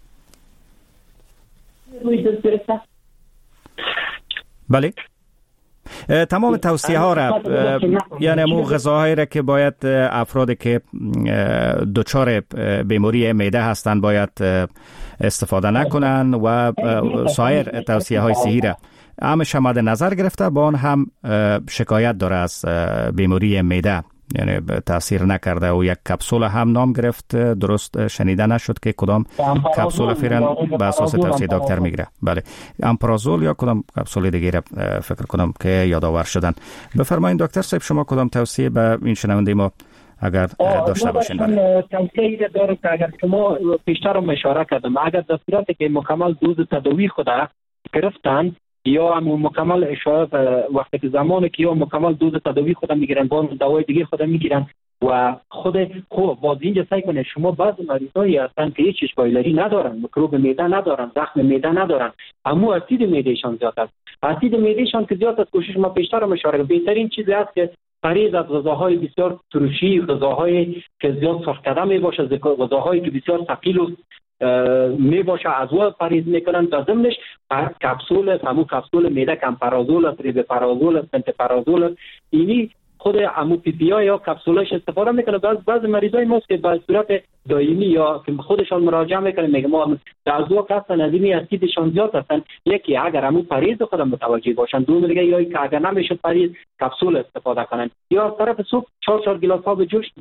بله تمام توصیه ها را یعنی امو غذاهایی را که باید افرادی که دچار بیماری معده هستند باید استفاده نکنن و سایر توصیه های صحی را همش مد نظر گرفته با آن هم شکایت داره از بیماری معده یعنی تاثیر نکرده و یک کپسول هم نام گرفت درست شنیده نشد که کدام کپسول فعلا به اساس توصیه دکتر میگیره. بله امپرازول یا کدام کپسول دیگه فکر کنم که یادآور شدن. بفرمایید دکتر صاحب شما کدام توصیه به این شنونده ما اگر داشته باشین؟ بله توصیه داره که اگر شما پیشتر هم اشاره کردم اگر در صورتی که مکمل دوز تداوی خود گرفتن یا هم مکمل اشاره وقتی که زمانی که یا مکمل دوز تداوی خود میگیرن با دوای دیگه خود میگیرن و خود باز اینجا سعی کنه شما بعضی مریضایی هستن که هیچ اشکالی ندارن میکروب معده ندارن زخم معده ندارن اما اسید معدهشان زیاد است اسید معدهشان که زیاد است کوشش ما پیشتر هم اشاره بهترین چیزی است که پرهیز از غذاهای بسیار ترشی، غذاهای که زیاد سرخ می باشه، غذاهایی که بسیار ثقیل می باشه از او پرهیز میکنن. در ضمنش کپسول، همون کپسول معده کمپرازول، تریبپرازول، پنتپرازول، اینی خود امو پی پی یا کپسولش استفاده میکنه. بعضی مریضای ما که به صورت دائمی یا که خودشان مراجعه میکنن میگه ما در ذوق هستن از این اسیدشان زیاد هستن، یکی اگر امو پرهیز خود متوجه باشن، دوم دیگه یا که اگر نمیشه پرهیز کپسول استفاده کنن یا از طرف صبح 4 گلاس آب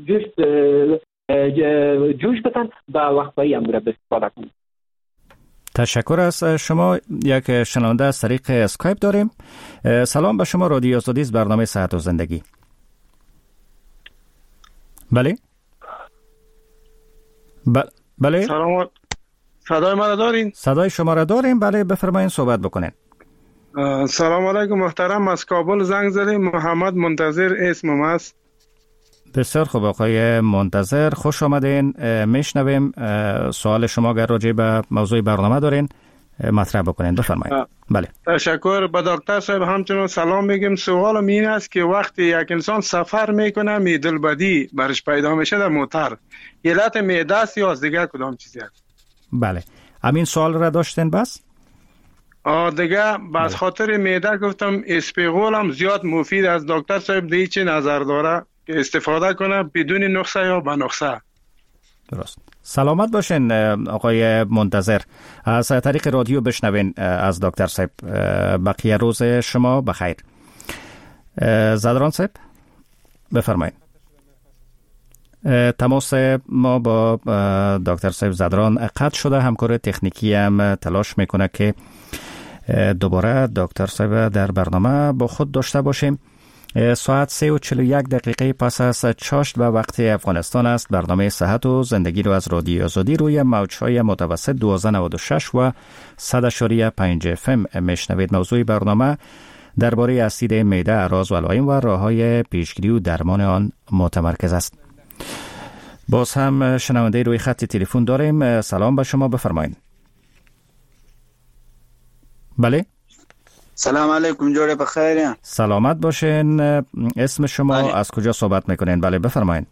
جوش بدن به وقفه‌ای امور استفاده کنن. تشکر از شما. یک شنونده از طریق اسکایپ داریم. سلام به شما، رادیو آزادی از برنامه صحت و زندگی. بله بله سلام، صدای ما را دارین؟ صدای شما را داریم، بله بفرمایید صحبت بکنین. سلام علیکم محترم، از کابل زنگ زدیم. محمد منتظر اسمم است. بسیار خوب آقای منتظر، خوش آمدین. میشنویم سوال شما اگر راجع به موضوع برنامه دارین مطرح بکنین، بفرمایید. بله تشکر. به دکتر صاحب همچنان سلام میگم. سوالم این است که وقتی یک انسان سفر میکنه می دلبدی برش پیدا میشه در موتر، علت معده است یا از دیگه کدام چیزی است؟ بله همین سوال را داشتین بس؟ دیگه بس خاطر معده گفتم اسپیغول هم زیاد مفید از دکتر صاحب دی چه نظر داره که استفاده کنه بدون نسخه یا با نسخه؟ درست. سلامت باشین آقای منتظر. از طریق رادیو بشنوین از دکتر صاحب. بقیه روز شما بخیر. زدران صاحب بفرمایید. تماس ما با دکتر صاحب زدران قطع شده. همکار تکنیکی هم تلاش میکنه که دوباره دکتر صاحب در برنامه با خود داشته باشیم. ساعت 3:41 پس از چاشت به وقت افغانستان است. برنامه صحت و زندگی رو از رادیو آزادی روی موج‌های متوسط 1296 و 100.5 FM میشنوید. موضوع برنامه درباره اسید معده، اعراض و علائم و راه‌های پیشگیری و درمان آن متمرکز است. باز هم شنونده روی خط تلفن داریم. سلام به شما، بفرمایید. بله سلام علیکم، جوړ بخیر. سلامت باشین. اسم شما از کجا صحبت میکنین؟ بله بفرمایید.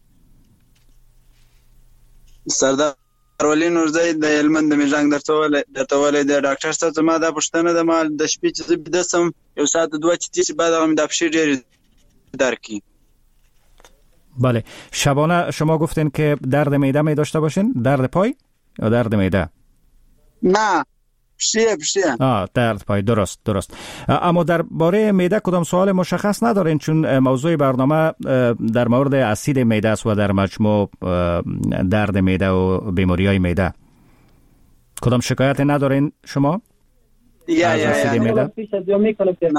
سردار ولی نورزی د هلمند میژنګ درته ولې د ډاکټر صاحب ما د پښتنه د مال د شپې چې بدسم یو ساعت دوه چې بعد هم د پښې ډېر درکی. بله شبانه شما گفتین که درد معده می داشته باشین؟ درد پای یا درد معده؟ نه پشه. درد پای. درست. اما درباره معده کدام سوال مشخص ندارین؟ چون موضوع برنامه در مورد اسید معده است و در مجموع درد معده و بیماری‌های معده. کدام شکایت ندارین شما؟ یا اسید معده؟ پیش از میکنم که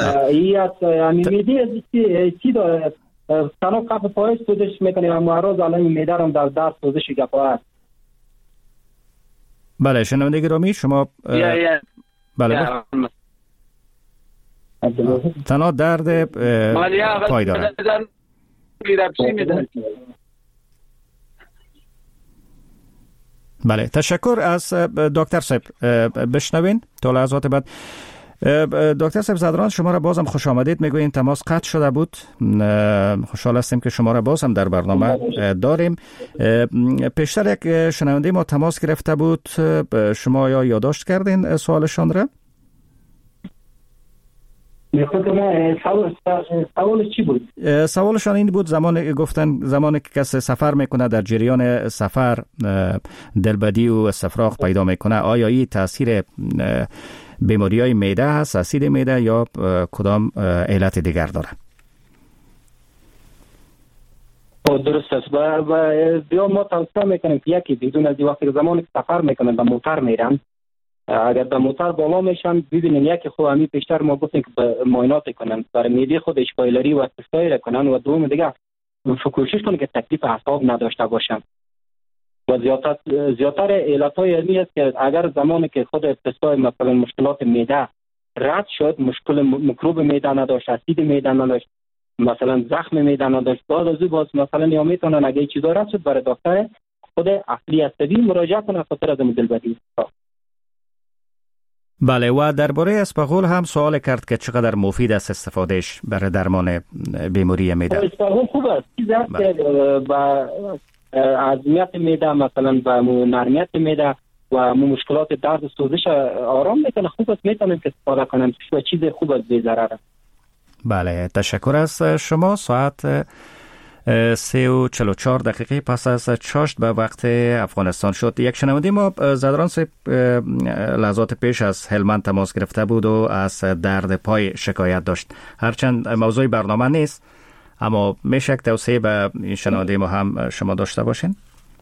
معده چی داره؟ تنها کف پای سوزش میکنه و معرض علائم معده هم در درد سوزش کف است. بله شنونده گرامی شما بله تنها درد پای داره. بله تشکر از دکتر صاحب. بشنوین تا لحظات بعد. دکتر صاحب زدران شما را بازم خوش آمدید میگوین. تماس قطع شده بود. خوشحال هستیم که شما را باز هم در برنامه داریم. پیشتر یک شنونده ما تماس گرفته بود. شما یا یادداشت کردین سوالشان را؟ سوالش چی بود؟ سوالشان این بود زمانی که کسی سفر میکنه در جریان سفر دلبدی و استفراغ پیدا میکنه، آیا این تاثیر بیماری‌های معده هست، اسید معده، یا کدام علت دیگر داره؟ درست است. و ما توصیه میکنیم که یکی بدون از وقتی زمانی که سفر میکنن به موتر میرن، اگر به موتر بالا میشن ببینین یکی خب همین پیشتر ما گفتیم که معاینات کنن برای معده خود اشکایلری و تستای کنن و دوم دیگه کوشش کنن که تکلیف اعصاب نداشته باشن. و زیادتر علتهای علمی است که اگر زمانی که خود تستای مثلا مشکلات معده رد شد، مشکل میکروب معده نداشت، اسید معده نداشت، مثلا زخم معده نداشت، بعد از باز مثلا یا میتونن اگه چیزا رد شد برای دکتر خود اصلی طبی مراجعه کنن خاطر از دلبدی. بله، و درباره اسپاغول هم سوال کرد که چقدر مفید است استفادهش برای درمان بیماری معده. اسپاغول خوب است، چیزی با عظمیت معده، مثلا با نرمیت معده و مشکلات درد و سوزش آرام میکنه. خوب است، میتونیم که استفاده کنیم. چیز خوب است، بی ضرر است. بله، تشکر از شما. ساعت 3:44 دقیقه پس از چاشت به وقت افغانستان شد. یک شنونده ما زدران صاحب لحظات پیش از هلمند تماس گرفته بود و از درد پای شکایت داشت. هرچند موضوع برنامه نیست، اما میشه توصیه به این شنونده ما هم شما داشته باشین؟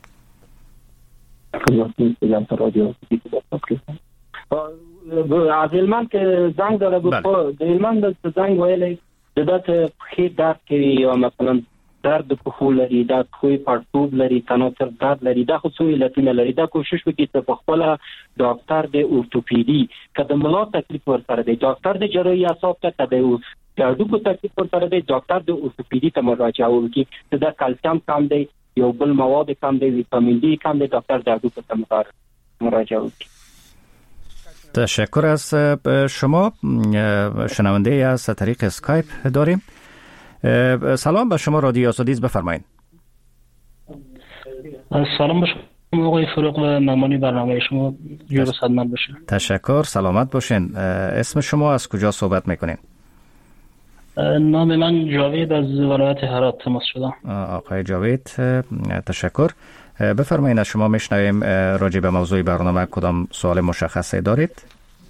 از هلمند که زنگ داره بود، هلمند زنگ ویلی دادت خیلی درد که یا مثلا درد پخو لري، دا خوی پړتوب لري، تناسر درد لري، دا خو څو علتونه لري. دا کوشش وکړي چې په خپل ډاکټر د اورتوپیدي کده ملا تکلیف ورسره دی، ډاکټر د جراحي اعصاب ته کده هډوکو تکلیف ورسره دی، ډاکټر د اورتوپیدي ته مراجعه وکړي چې دا کلسیم کم دی، یو بل مواد کم دی، ویتامین دی کم دی، ډاکټر د هډوکو ته مراجعه وکړي. تشکر از شما. شنونده از طریق اسکایپ داریم. سلام به شما، رادیو آزادی، بفرمایید. سلام به شما آقای فروغ و مهمانی برنامه شما. جور صدمت باشه. تشکر، سلامت باشین. اسم شما از کجا صحبت میکنین؟ نام من جاوید از ولایت هرات تماس شدم. آقای جاوید، تشکر. بفرمایید، از شما میشنویم. راجع به موضوع برنامه کدام سوال مشخصی دارید؟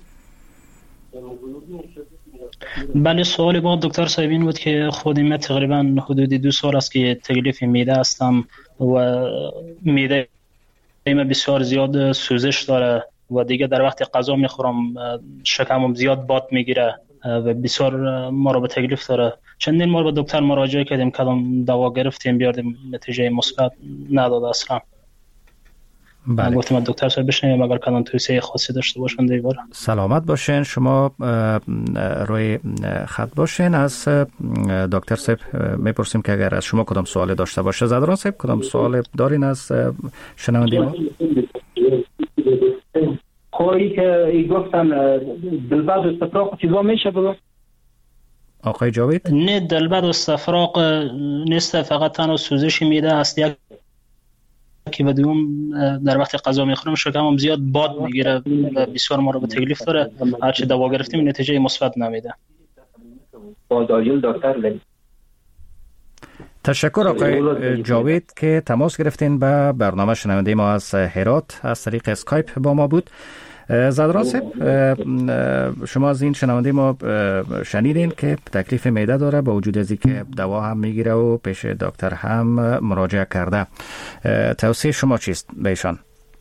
بله، سوال با دکتر صاحب این بود که خودم من تقریبا حدود 2 سال است که تکلیف معده هستم و معده من بسیار زیاد سوزش داره و دیگه در وقت غذا میخورم شکمم زیاد باد میگیره و بسیار ما رو به تکلیف داره. چندین بار به دکتر مراجعه کردیم، کدام دوا گرفتیم، بیاردیم، نتیجه مثبت نداد اصلا. بله. گفتم دکتر صاحب بشنویم اگر کدام توصیه خاصی داشته باشن دیگه. سلامت باشین. شما روی خط باشین. از دکتر صاحب میپرسیم که اگر از شما کدام سوال داشته باشه. زدران صاحب کدام سوال دارین از شنونده ما؟ خویی که ای گفتن دلبد و استفراغ چیزا میشه بگو؟ آقای جاوید؟ نه، دلبد و استفراغ نیست، فقط تنها سوزش معده است. یک که بدون در وقت غذا میخورم شکمم زیاد باد میگیره و بسیار ما رو به تکلیف داره. هرچی دوا گرفتیم نتیجه مثبت نمیده. تشکر آقای جاوید که تماس گرفتین. به برنامه شنونده ما از هرات از طریق اسکایپ با ما بود. زدران صاحب، شما از این شنونده ما شنیدین که تکلیف معده داره، با وجود از اینکه دوا هم میگیره و پیش دکتر هم مراجعه کرده. توصیه شما چیست به ایشان؟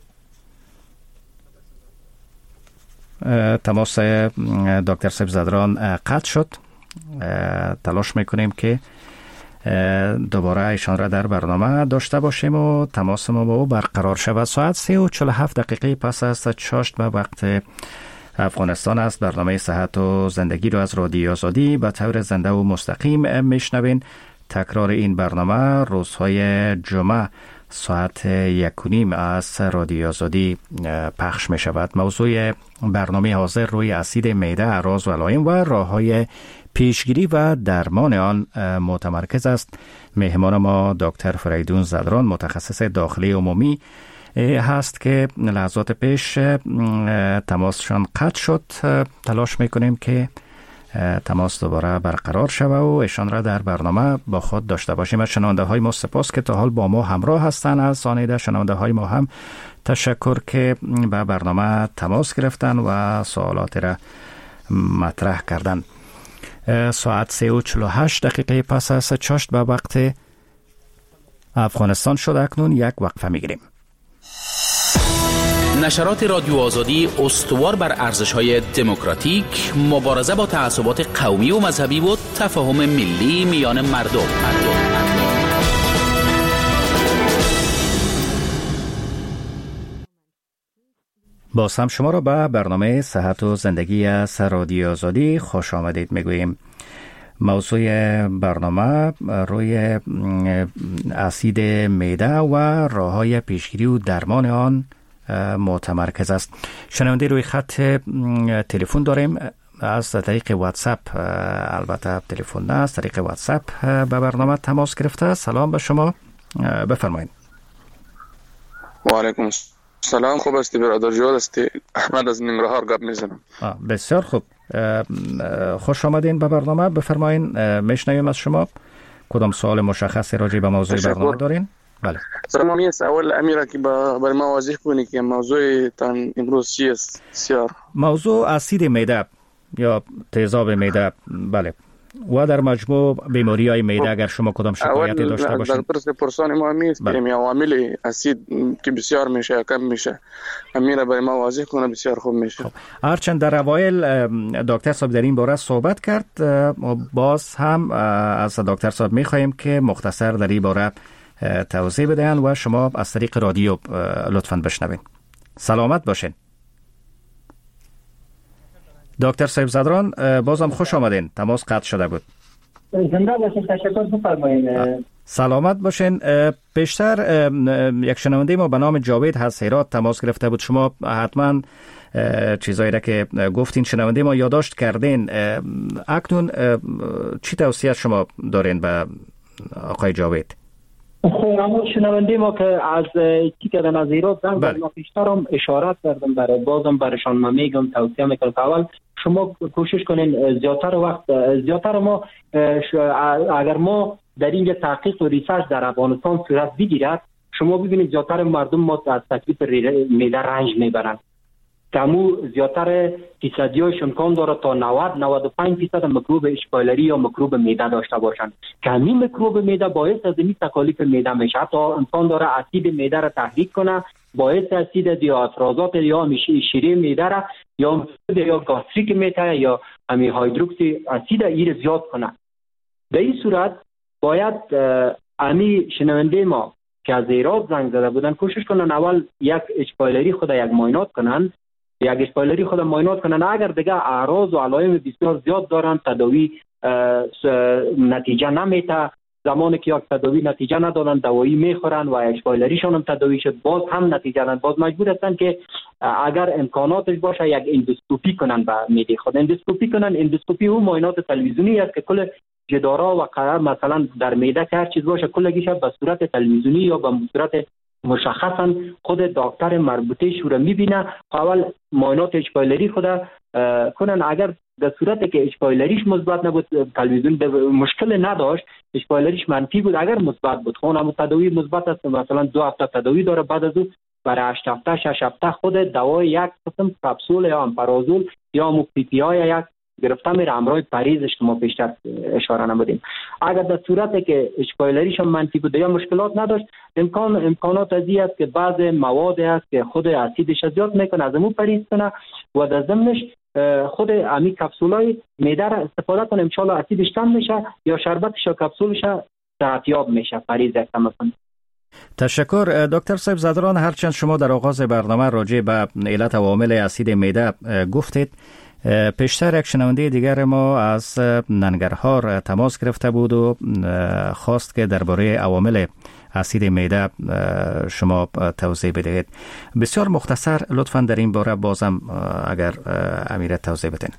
تماس دکتر صاحب زدران قطع شد. تلاش میکنیم که دوباره ایشان را در برنامه داشته باشیم و تماس ما با او برقرار شود. ساعت 3:47 دقیقه پس از چاشت به وقت افغانستان است. برنامه صحت و زندگی رو از رادیو آزادی به طور زنده و مستقیم میشنوین. تکرار این برنامه روزهای جمعه ساعت 1:30 از رادیو آزادی پخش می شود. موضوع برنامه حاضر روی اسید معده، اعراض و علائم و راه‌های پیشگیری و درمان آن متمرکز است. مهمان ما دکتر فریدون زدران، متخصص داخلی عمومی هست که لحظات پیش تماسشان قطع شد. تلاش میکنیم که تماس دوباره برقرار شود و ایشان را در برنامه با خود داشته باشیم. از شنونده های ما سپاس که تا حال با ما همراه هستند. از سانیده شنونده های ما هم تشکر که به برنامه تماس گرفتن و سوالات را مطرح کردند. ساعت 3:48 دقیقه پس از چاشت به وقت افغانستان شد. اکنون یک وقفه میگیریم. نشرات رادیو آزادی استوار بر ارزش‌های دموکراتیک، مبارزه با تعصبات قومی و مذهبی و تفاهم ملی میان مردم. باز هم شما را به برنامه صحت و زندگی از رادیو آزادی خوش آمدید میگوییم. موضوع برنامه روی اسید معده و راه‌های پیشگیری و درمان آن متمرکز است. شنونده روی خط تلفن داریم از طریق واتساپ، البته تلفن نه، از طریق واتساپ به برنامه تماس گرفته. سلام به شما، بفرمایید. و علیکم سلام. خوب هستی برادر جواد؟ هستی؟ احمد از ننگرهار گپ میزنم. بسیار خوب، خوش آمدین به برنامه. بفرمایید، میشنویم از شما. کدام سوال مشخصی راجع به موضوع برنامه دارین؟ بله. سلام. یه سوال امیره که برای ما واضح کنی که موضوع تان امروز چی است؟ سیار موضوع اسید معده یا تیزاب معده. بله. و در مجموع بیماری‌های معده اگر شما کدام شکایتی داشته باشید. در پرس پرسان ما میست که می عوامل اسید که بسیار میشه یا کم میشه، امیره برای ما واضح کنه بسیار خوب میشه. هرچند در اوایل دکتر صاحب در این باره صحبت کرد، باز هم از دکتر صاحب میخواهیم که مختصر در این باره توضیح بدهن و شما از طریق رادیو لطفاً بشنوین. سلامت باشین. دکتر صاحب زدران، بازم خوش آمدین. تماس قطع شده بود. زنده باشین. تشکر. بفرمایید. سلامت باشین. پیشتر یک شنونده ما به نام جاوید از هرات تماس گرفته بود. شما حتما چیزایی را که گفتین شنونده ما یادداشت کردین. اکنون چی توصیه شما دارین به آقای جاوید؟ خب شنونده ما که از چی کردن از ایران زنگ ما پیشترم اشارت کردم، بازم برشان ما میگم توصیه میکنم که اول شما کوشش کنین زیادتر وقت زیادتر ما اگر ما در این تحقیق و ریسرچ در افغانستان صورت بگیرد، شما ببینید زیادتر مردم ما از تکلیف معده رنج میبرند. کمو زیادتر فیصدیایشون امکان داره تا 90-95% میکروب اشپایلری یا میکروب معده داشته باشند. کمی میکروب معده باعث از این تکالیف معده میشه. حتی امکان داره اسید معده را تحریک کنه، باعث اسید یا افرازات یا شیره معده را یا گاستریک معده یا امی هایدروکسی اسید ایر زیاد کنه. به این صورت باید امی شنونده ما که از ایران زنگ زده بودن کوشش کنن اول یک اشپایلری خود یک معاینات کنن، اگر دیگه اعراض و علائم بسیار زیاد دارن، تداوی نتیجه نمیده، زمانی که یک تداوی نتیجه ندارن دوایی میخورن و اشپایلریشون هم تداوی شد باز هم نتیجه ندارن، باز مجبور هستن که اگر امکاناتش باشه یک اندوسکوپی کنن به معده خود. اندوسکوپی او معاینات تلویزیونی است که کل جدارا و قرار مثلا در معده که هر چیز باشه کلگیش به صورت تلویزیونی یا به صورت مشخصا خود دکتر مربوطه شو را میبینه. اول معاینات اشپایلری خود کنن، اگر در صورتی که اشپایلریش مثبت نبود، تلویزیون مشکل نداشت، اشپایلریش منفی بود، اگر مثبت بود خونم تداوی مثبت است، مثلا 2 هفته تداوی داره، بعد از اون برای 8 هفته 6 هفته خود دوای یک قسم کپسول یا امپرازول یا موکسیپیای یک گرفته میره همراه پریزش که ما پیشتر اشاره نمودیم. اگر در صورتی که اشپایلریش هم منفی بوده یا مشکلات نداشت، امکانات از این است که بعض مواد است که خود اسیدش زیاد میکنه از امون پریز کنه و در ضمنش خود امی کپسولای معده را استفاده کنه، ان شاء الله اسیدش کم میشه یا شربتش یا کپسولش صحتیاب میشه. پریز کم کنه. تشکر دکتر صاحب زدران. هرچند شما در آغاز برنامه راجع به علت عوامل اسید معده گفتید، پیشتر یک شنونده دیگر ما از ننگرهار تماس گرفته بود و خواست که درباره عوامل اسید معده شما توضیح بدهید. بسیار مختصر لطفاً در این باره بازم اگر امیر توضیح بدین.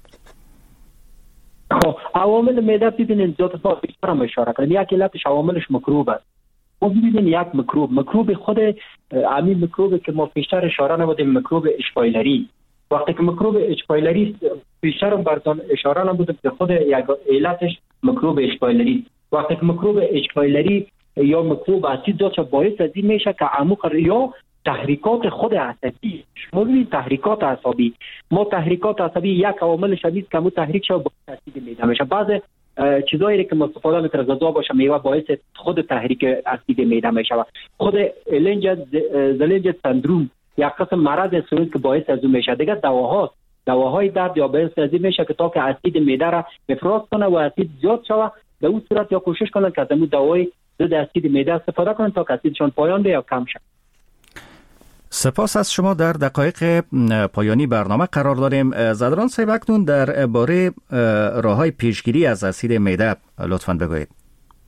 عوامل معده ببینید زیاد با بیشتر هم اشاره کردیم. یک علتش عواملش میکروب است. ما ببینید یک میکروب خود همین میکروب که ما پیشتر اشاره نمودیم، میکروب اشپایلری. وقتی که میکروب اشپایلری بیشتر بردان اشاره نبوده که خود یک علتش میکروب اشپایلری. وقتی که میکروب اشپایلری یا میکروب اسید داشت باعث از این میشه که عمق یا تحریکات خود عصبی، شما ببینید تحریکات عصبی، ما تحریکات عصبی یک عاملش است که مو تحریک شو باعث اسید میده میشه. بعض چیزایی که ما استفاده میکنه غذا باشه میوه باعث خود تحریک اسید میده میشه. خود زلنج سندروم یک قسم مرض است که باعث از اون میشه. دیگه دواهای درد یا باعث از این میشه که تا که اسید معده را افراز کنه و اسید زیاد شوه، به اون صورت یا کوشش کنن که از اون دوای ضد اسید معده استفاده کنن تا که اسیدشون پایان بیاد یا کم شه. سپاس از شما. در دقایق پایانی برنامه قرار داریم. زدران صاحب اکنون در باره راههای پیشگیری از اسید معده لطفاً بگویید.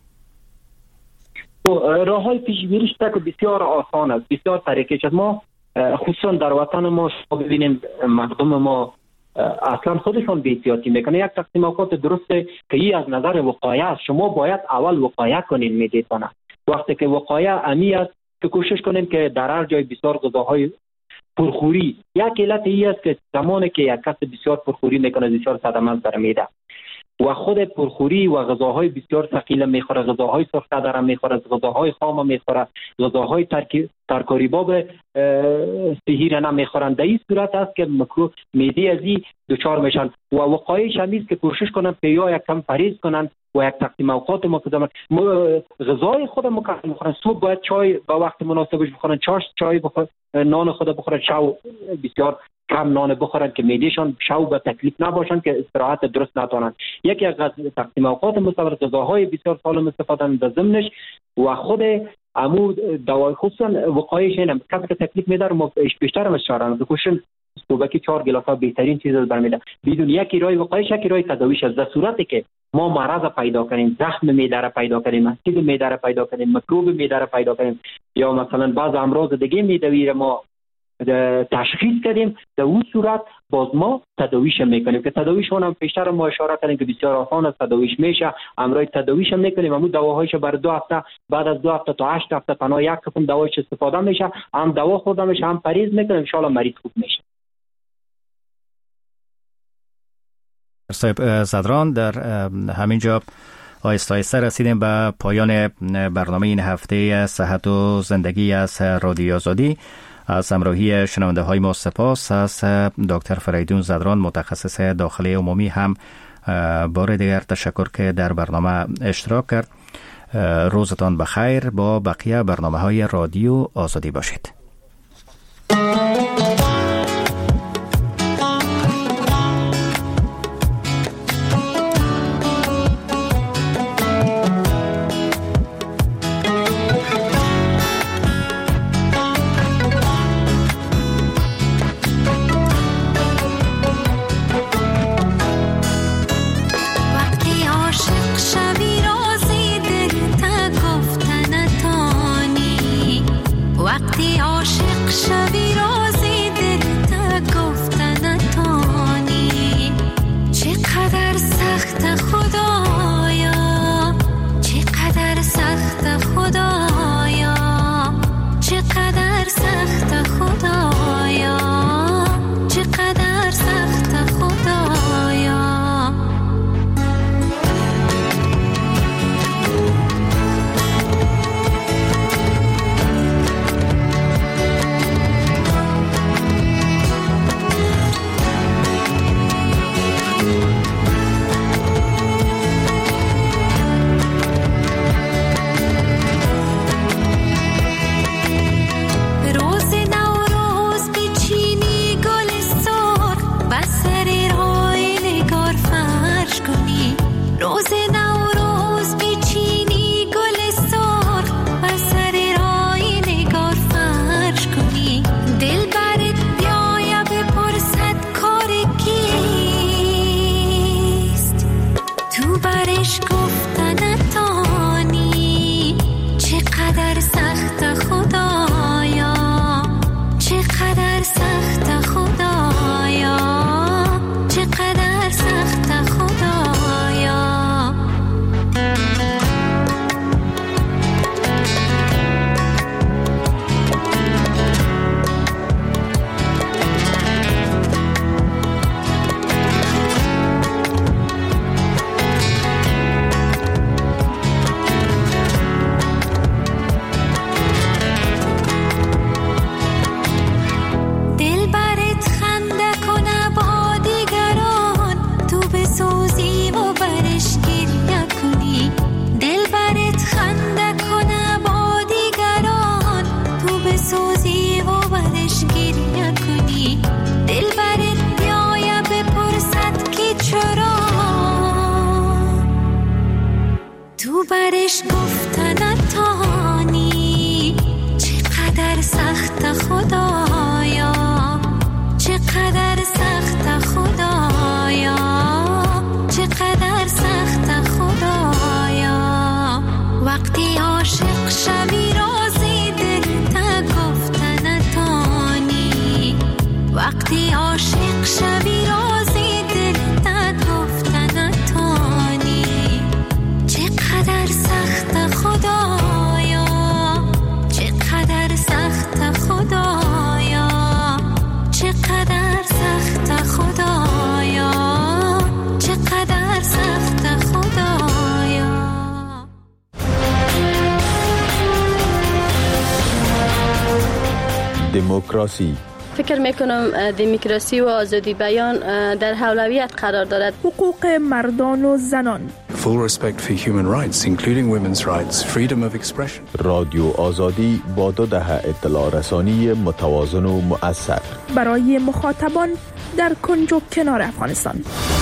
راههای پیشگیریش بسیار آسان است، بسیار طریقش است. ما خصوصا در وطن ما شما ببینیم مردم ما اصلا خودشون بی احتیاطی میکنه. یک تقسیم اوقات درسته که این از نظر وقایع است. شما باید اول وقایع کنین میدیتونه. وقتی که وقایع امی است که کوشش کنین که در هر جای بسیار غذاهای پرخوری، یک علت ای است که زمانی که یک کس بسیار پرخوری میکنه بسیار صدمه است در معده و خود پرخوری و غذاهای بسیار ثقیل میخوره، غذاهای سرخه داره میخوره، غذاهای خام میخوره، غذاهای ترکاری باب سحیر نمیخورن. در این صورت است که معده از این دچار میشن و وقایعش همیست که کوشش کنن یا یک کم پرهیز کنن و یک تقسیم اوقات متضمن غذای خود میخورن. صبح باید چای با وقت مناسبش بخورن، چای بخورن، نان خود بخورن، شو بسیار کم نان بخورن که معدهشان شو به تکلیف نباشن که استراحت درست نتونن. یکی از تقسیم اوقات مستقر غذاهای بسیار سالم استفاده در ضمنش و خود عمود دوای خصوصا وقایعش اینه کسی که تکلیف میداره ما بیشتر اشاره میکنیم صبح که 4 گلاس بهترین چیز است برمیده بدون یکی رای وقایعش یکی رای تداویش از در صورتی که ما مرض پیدا کنیم، زخم معده را پیدا کنیم، اسید معده را پیدا کنیم، میکروب معده را پیدا کنیم یا مثلا بعض امراض دیگه معدوی را ما تشخیص کردیم، در اون صورت باز ما تداویش میکنیم که تداویشون هم پیشتر ما اشاره کردیم که بسیار آسان است تداویش میشه. امروز تداویش هم میکنیم، همون دواهایش برای 2 هفته بعد از 2 هفته تا 8 هفته تنها یک قسم دواش استفاده میشه، هم دوا خورده میشه هم پرهیز میکنیم، ان شاء الله مریض خوب میشه. صاحب صدران در همینجا آهسته آهسته رسیدیم به پایان برنامه این هفته صحت و زندگی از رادیو آزادی. از همراهی شنونده های ما سپاس. از دکتر فریدون زدران متخصص داخلی عمومی هم بار دیگر تشکر که در برنامه اشتراک کرد. روزتان بخیر. با بقیه برنامه های رادیو آزادی باشید. برش گفتن تانی چقدر سخت خدایا، چقدر سخت خدایا، چقدر سخت خدایا. وقتی عاشق شوی رازی دل تا گفتن تانی دموکراسی. فکر میکنم دموکراسی و آزادی بیان در اولویت قرار دارد. حقوق مردان و زنان. Full respect for human rights including women's rights, freedom of expression. رادیو آزادی با 2 دهه اطلاع رسانی متوازن و مؤثر برای مخاطبان در کنج و کنار افغانستان.